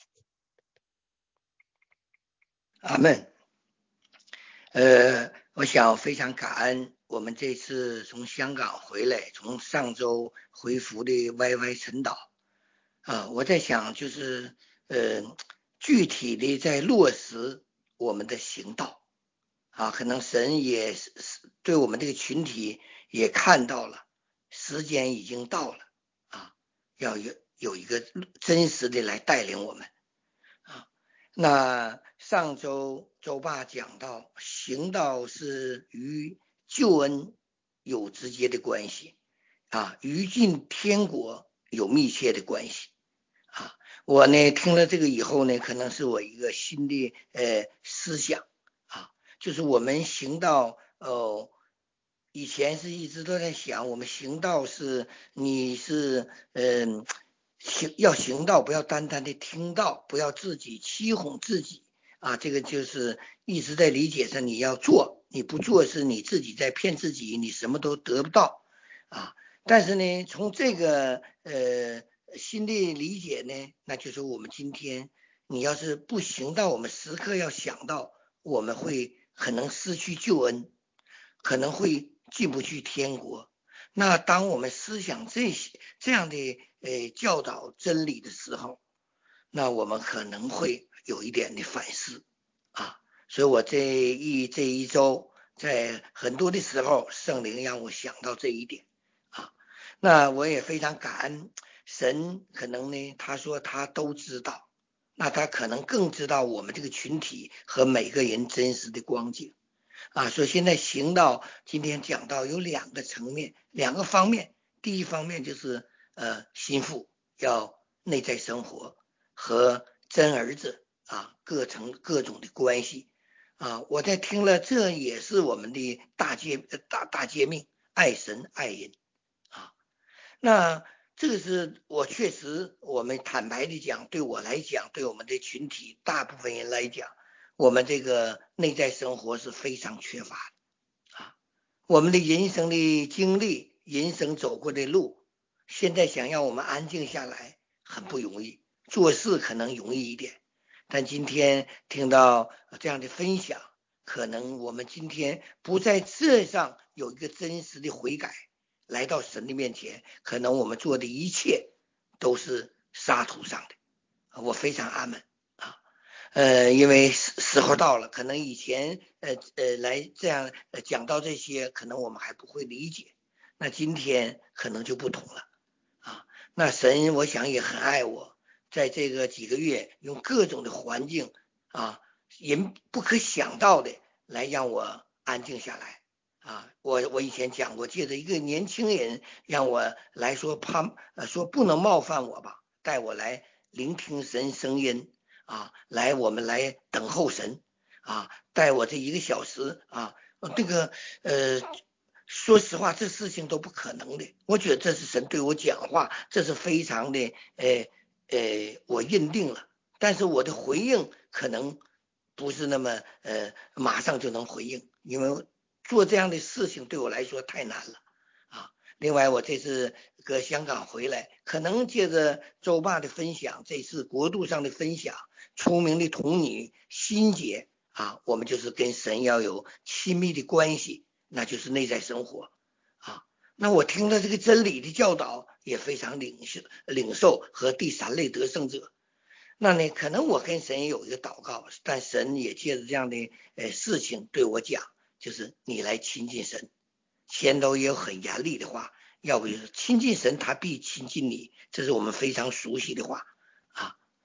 阿们。呃，我想非常感恩我们这次从香港回来，从上周回复的 Y Y 陈导啊，我在想就是呃具体的在落实我们的行道啊，可能神也是对我们这个群体也看到了，时间已经到了啊，要有有一个真实的来带领我们啊。那上周周爸讲到，行道是与救恩有直接的关系啊，与进天国有密切的关系啊。我呢听了这个以后呢，可能是我一个新的呃思想啊，就是我们行道呃，以前是一直都在想，我们行道是你是嗯。呃行要行道，不要单单的听道，不要自己欺哄自己啊！这个就是一直在理解上，你要做，你不做是你自己在骗自己，你什么都得不到啊！但是呢，从这个呃新的理解呢，那就是我们今天你要是不行道，我们时刻要想到，我们会可能失去救恩，可能会进不去天国。那当我们思想这些这样的呃教导真理的时候，那我们可能会有一点的反思啊。所以我这一这一周在很多的时候，圣灵让我想到这一点啊。那我也非常感恩神，可能呢他说他都知道，那他可能更知道我们这个群体和每个人真实的光景啊。所以现在行道今天讲到有两个层面，两个方面。第一方面就是呃心腹要内在生活和真儿子啊各层各种的关系啊。我在听了，这也是我们的大诫大大诫命，爱神爱人啊。那这个是我确实，我们坦白的讲，对我来讲，对我们的群体大部分人来讲，我们这个内在生活是非常缺乏的啊。我们的人生的经历，人生走过的路，现在想让我们安静下来很不容易，做事可能容易一点，但今天听到这样的分享，可能我们今天不在这上有一个真实的悔改，来到神的面前，可能我们做的一切都是沙土上的。我非常阿们啊。呃，因为时时候到了，可能以前呃呃来这样呃讲到这些，可能我们还不会理解，那今天可能就不同了啊。那神我想也很爱我，在这个几个月用各种的环境啊，人不可想到的来让我安静下来啊。我我以前讲过，借着一个年轻人让我来说怕呃说不能冒犯我吧，带我来聆听神声音。啊，来，我们来等候神啊，带我这一个小时啊，这个呃，说实话，这事情都不可能的。我觉得这是神对我讲话，这是非常的呃呃，我认定了，但是我的回应可能不是那么呃马上就能回应，因为做这样的事情对我来说太难了啊。另外，我这次搁香港回来，可能借着周爸的分享，这次国度上的分享，出名的童女心结啊，我们就是跟神要有亲密的关系，那就是内在生活啊。那我听了这个真理的教导，也非常领受领受和第三类得胜者。那呢，可能我跟神有一个祷告，但神也借着这样的呃事情对我讲，就是你来亲近神。前头也有很严厉的话，要不就是亲近神，他必亲近你，这是我们非常熟悉的话啊。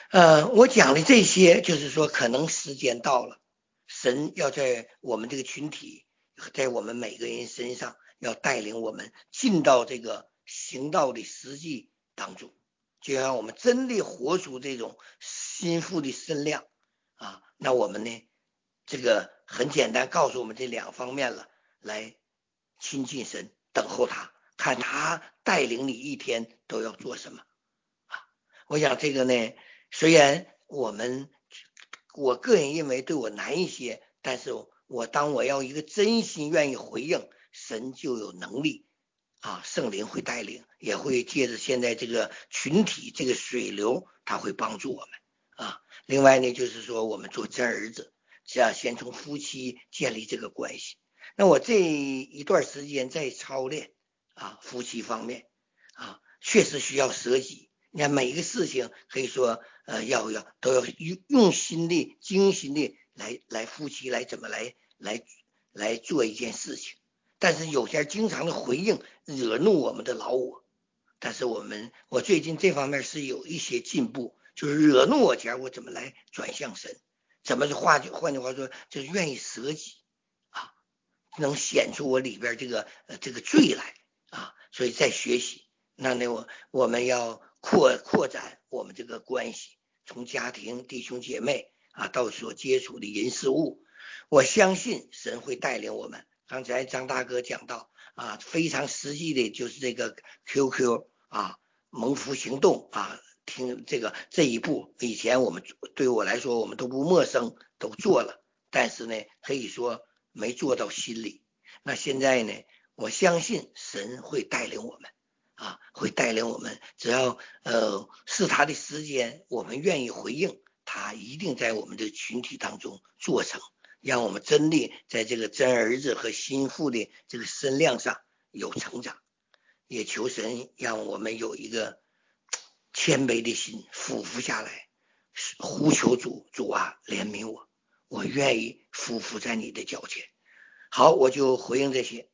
呃，我讲的这些就是说可能时间到了，神要在我们这个群体，在我们每个人身上要带领我们进到这个行道的实际当中，就让我们真的活出这种心腹的身量啊。那我们呢，这个很简单告诉我们这两方面了，来亲近神，等候他，看他带领你一天都要做什么啊。我想这个呢，虽然我们我个人认为对我难一些，但是我当我要一个真心愿意回应，神就有能力啊，圣灵会带领，也会借着现在这个群体这个水流，他会帮助我们啊。另外呢，就是说我们做真儿子，是要先从夫妻建立这个关系。那我这一段时间在操练啊，夫妻方面啊，确实需要舍己。你看每一个事情可以说呃要要都要用心的精心的来来夫妻来怎么来来来做一件事情，但是有些经常的回应惹怒我们的老我，但是我们我最近这方面是有一些进步，就是惹怒我前我怎么来转向神，怎么话就换句话说就是愿意舍己啊，能显出我里边这个呃这个罪来啊，所以在学习。那呢我我们要扩扩展我们这个关系，从家庭弟兄姐妹啊到所接触的人事物，我相信神会带领我们。刚才张大哥讲到啊，非常实际的就是这个 Q Q 啊蒙福行动啊，听这个这一步以前我们对我来说我们都不陌生，都做了，但是呢可以说没做到心里。那现在呢，我相信神会带领我们啊，会带领我们，只要呃是他的时间，我们愿意回应，他一定在我们的群体当中做成，让我们真的在这个真儿子和心腹的这个身量上有成长。也求神让我们有一个谦卑的心，俯伏下来，呼求主，主啊，怜悯我，我愿意匍匐在你的脚前。好，我就回应这些。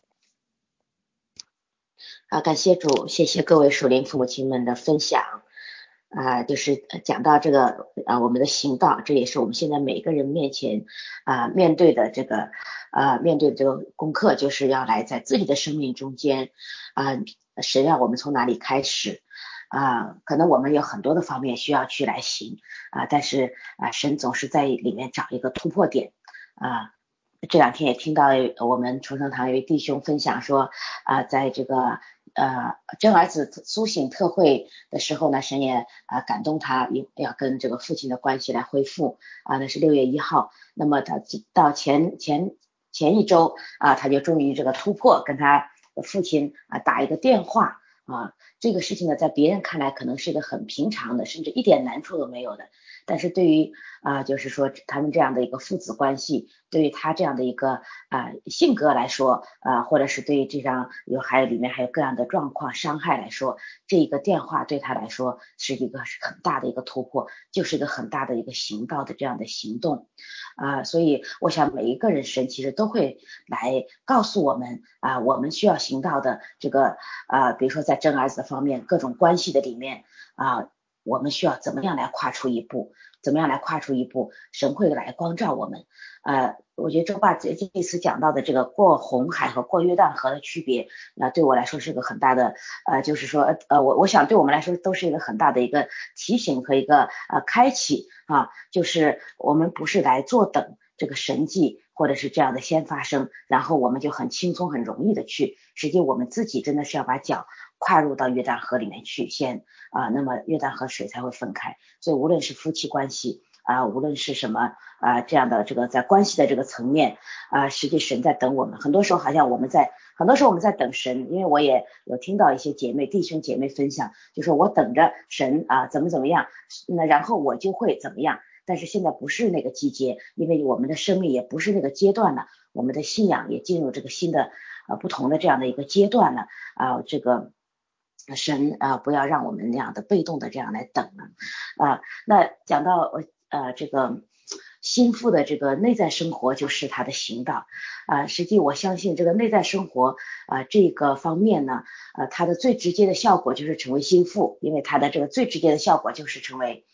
啊，感谢主，谢谢各位属灵父母亲们的分享。啊，就是讲到这个啊，我们的行道，这也是我们现在每个人面前啊面对的这个啊面对的这个功课，就是要来在自己的生命中间啊，神让我们从哪里开始啊？可能我们有很多的方面需要去来行啊，但是啊，神总是在里面找一个突破点啊。这两天也听到我们重生堂有一弟兄分享说啊，在这个呃真儿子苏醒特会的时候呢，神也啊感动他要跟这个父亲的关系来恢复啊，那是六月一号。那么他到前前前一周啊，他就终于这个突破，跟他父亲啊打一个电话啊。这个事情呢，在别人看来可能是一个很平常的，甚至一点难处都没有的，但是对于啊，就是说他们这样的一个父子关系，对于他这样的一个啊性格来说啊，或者是对于这样有还有里面还有各样的状况伤害来说，这一个电话对他来说是一个很大的一个突破，就是一个很大的一个行道的这样的行动啊，所以我想每一个人神其实都会来告诉我们啊，我们需要行道的这个啊，比如说在真儿子的方面，各种关系的里面啊，我们需要怎么样来跨出一步？怎么样来跨出一步？神会来光照我们。呃，我觉得周爸这这次讲到的这个过红海和过约旦河的区别，那对我来说是个很大的，呃，就是说，呃，我我想对我们来说都是一个很大的一个提醒和一个呃开启啊，就是我们不是来坐等这个神迹或者是这样的先发生，然后我们就很轻松很容易的去，实际我们自己真的是要把脚跨入到约旦河里面去先啊，那么约旦河水才会分开。所以无论是夫妻关系啊，无论是什么啊这样的这个在关系的这个层面啊，实际神在等我们。很多时候好像我们在很多时候我们在等神，因为我也有听到一些姐妹弟兄姐妹分享，就说我等着神啊怎么怎么样，那然后我就会怎么样。但是现在不是那个季节，因为我们的生命也不是那个阶段了，我们的信仰也进入这个新的呃不同的这样的一个阶段了啊，这个神啊，不要让我们那样的被动的这样来等了啊。那讲到呃这个心腹的这个内在生活，就是他的行道啊。实际我相信这个内在生活啊这个方面呢，呃，它的最直接的效果就是成为心腹，因为它的这个最直接的效果就是成为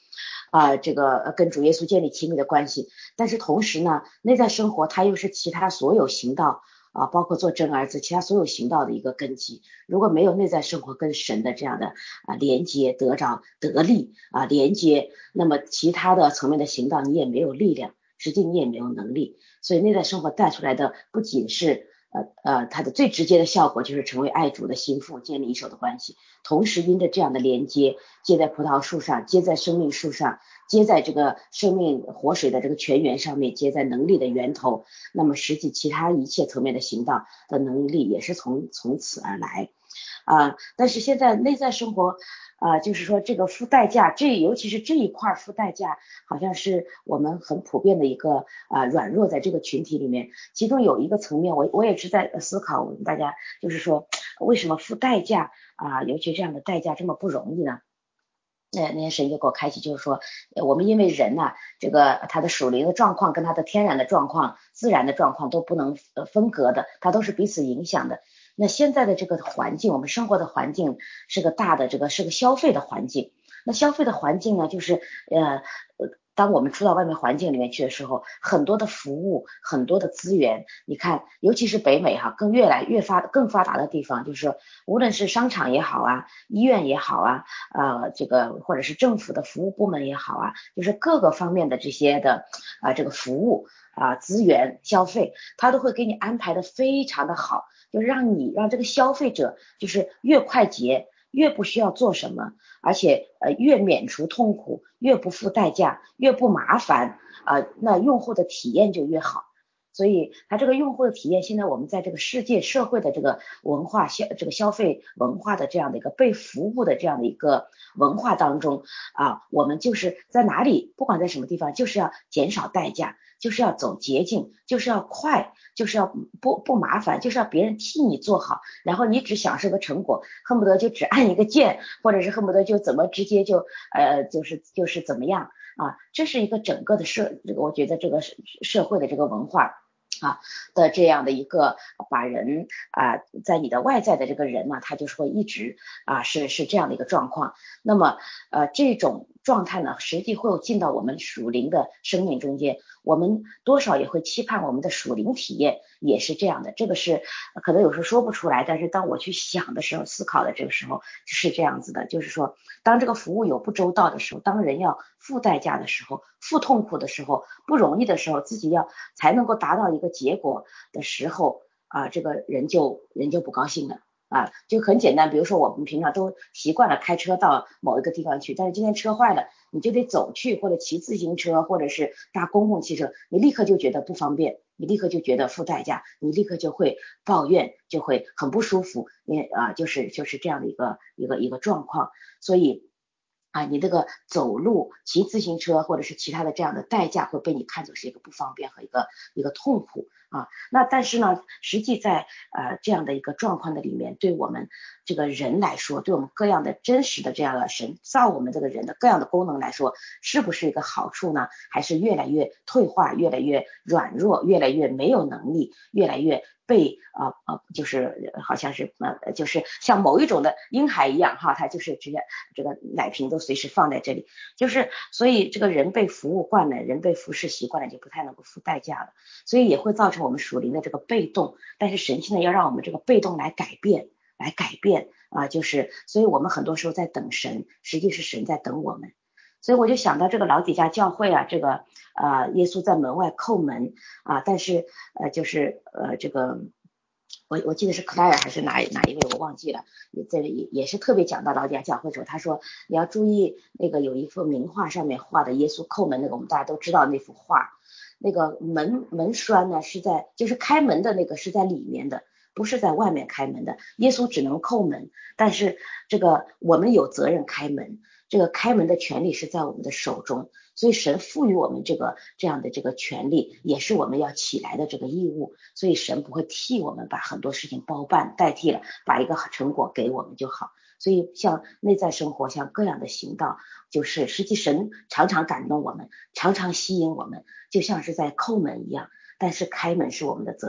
啊、呃、这个跟主耶稣建立亲密的关系，但是同时呢，内在生活它又是其他所有行道啊，包括做真儿子，其他所有行道的一个根基。如果没有内在生活跟神的这样的啊连接得着得力啊连接，那么其他的层面的行道你也没有力量，实际你也没有能力。所以内在生活带出来的不仅是呃呃它的最直接的效果就是成为爱主的心腹，建立一手的关系，同时因着这样的连接，接在葡萄树上，接在生命树上，接在这个生命活水的这个泉源上面，接在能力的源头，那么实际其他一切层面的行道的能力也是从从此而来啊、呃。但是现在内在生活啊、呃，就是说这个付代价，这尤其是这一块付代价，好像是我们很普遍的一个啊、呃、软弱在这个群体里面。其中有一个层面，我我也是在思考，我们大家就是说，为什么付代价啊、呃，尤其这样的代价这么不容易呢？那那天神就给我开启，就是说，我们因为人呐、啊，这个他的属灵的状况跟他的天然的状况、自然的状况都不能呃分隔的，它都是彼此影响的。那现在的这个环境，我们生活的环境是个大的这个是个消费的环境。那消费的环境呢，就是呃。当我们出到外面环境里面去的时候，很多的服务，很多的资源，你看，尤其是北美哈，更越来越发更发达的地方，就是无论是商场也好啊，医院也好啊，呃，这个或者是政府的服务部门也好啊，就是各个方面的这些的啊、呃、这个服务啊、呃、资源消费，他都会给你安排的非常的好，就是让你让这个消费者就是越快捷。越不需要做什么，而且呃越免除痛苦，越不付代价，越不麻烦啊、呃，那用户的体验就越好。所以它这个用户的体验，现在我们在这个世界社会的这个文化消这个消费文化的这样的一个被服务的这样的一个文化当中啊，我们就是在哪里，不管在什么地方，就是要减少代价，就是要走捷径，就是要快，就是要不不麻烦，就是要别人替你做好，然后你只享受个成果，恨不得就只按一个键，或者是恨不得就怎么直接就呃就是就是怎么样啊，这是一个整个的社这个我觉得这个社会的这个文化。啊的这样的一个把人啊，在你的外在的这个人呢，他就是会一直啊是是这样的一个状况。那么呃这种状态呢，实际会进到我们属灵的生命中间，我们多少也会期盼我们的属灵体验也是这样的。这个是可能有时候说不出来，但是当我去想的时候，思考的这个时候是这样子的，就是说当这个服务有不周到的时候，当人要付代价的时候，付痛苦的时候，不容易的时候，自己要才能够达到一个结果的时候啊，这个人就人就不高兴了啊，就很简单，比如说我们平常都习惯了开车到某一个地方去，但是今天车坏了，你就得走去，或者骑自行车，或者是搭公共汽车，你立刻就觉得不方便，你立刻就觉得付代价，你立刻就会抱怨，就会很不舒服，你啊就是就是这样的一个一个一个状况，所以。啊，你这个走路、骑自行车或者是其他的这样的代价会被你看作是一个不方便和一个一个痛苦啊。那但是呢，实际在呃这样的一个状况的里面，对我们这个人来说，对我们各样的真实的这样的神造我们这个人的各样的功能来说，是不是一个好处呢？还是越来越退化，越来越软弱，越来越没有能力，越来越被啊啊、呃，就是好像是呃，就是像某一种的婴孩一样哈，他就是直接这个奶瓶都随时放在这里，就是所以这个人被服务惯了，人被服侍习惯了，就不太能够付代价了，所以也会造成我们属灵的这个被动。但是神现在要让我们这个被动来改变，来改变啊、呃，就是所以我们很多时候在等神，实际是神在等我们。所以我就想到这个老底嘉教会啊，这个呃耶稣在门外叩门啊，但是呃就是呃这个我我记得是克莱尔还是哪哪一位我忘记了，这里也是特别讲到老底嘉教会的时候，他说你要注意那个有一幅名画上面画的耶稣叩门那个，我们大家都知道那幅画，那个门门栓呢是在就是开门的那个是在里面的。不是在外面开门的，耶稣只能叩门，但是这个我们有责任开门，这个开门的权利是在我们的手中，所以神赋予我们这个这样的这个权利，也是我们要起来的这个义务，所以神不会替我们把很多事情包办代替了，把一个成果给我们就好。所以像内在生活，像各样的行道，就是实际神常常感动我们，常常吸引我们，就像是在叩门一样，但是开门是我们的责任，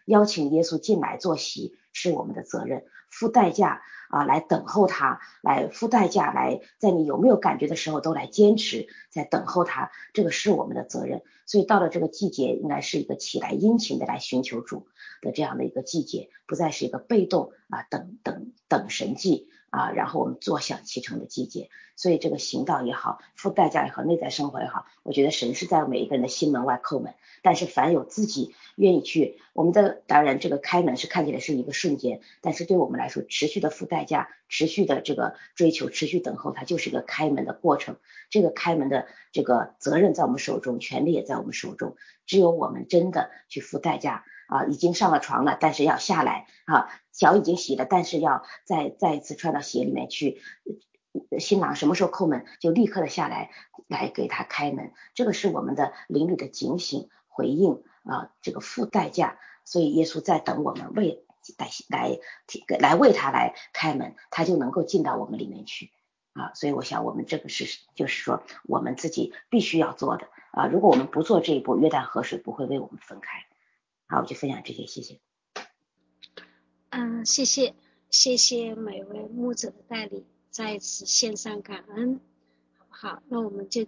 邀请耶稣进来坐席是我们的责任，付代价啊来等候他，来付代价来在你有没有感觉的时候都来坚持在等候他，这个是我们的责任。所以到了这个季节，应该是一个起来殷勤的来寻求主的这样的一个季节，不再是一个被动啊等等等神迹啊，然后我们坐享其成的季节。所以这个行道也好，付代价也好，内在生活也好，我觉得神是在每一个人的心门外叩门，但是凡有自己愿意去，我们的当然这个开门是看起来是一个瞬间，但是对我们来说，持续的付代价，持续的这个追求，持续等候，它就是一个开门的过程。这个开门的这个责任在我们手中，权利也在我们手中，只有我们真的去付代价啊，已经上了床了，但是要下来啊，脚已经洗了，但是要再再一次穿到鞋里面去。新郎什么时候叩门，就立刻的下来来给他开门，这个是我们的灵里的警醒回应啊，这个付代价。所以耶稣在等我们为来来来为他来开门，他就能够进到我们里面去啊。所以我想我们这个是就是说我们自己必须要做的啊。如果我们不做这一步，约旦河水不会为我们分开。好，我就分享这些，谢谢。 嗯、呃，谢谢谢谢每位牧者的带领，再一次献上感恩，好不好？那我们就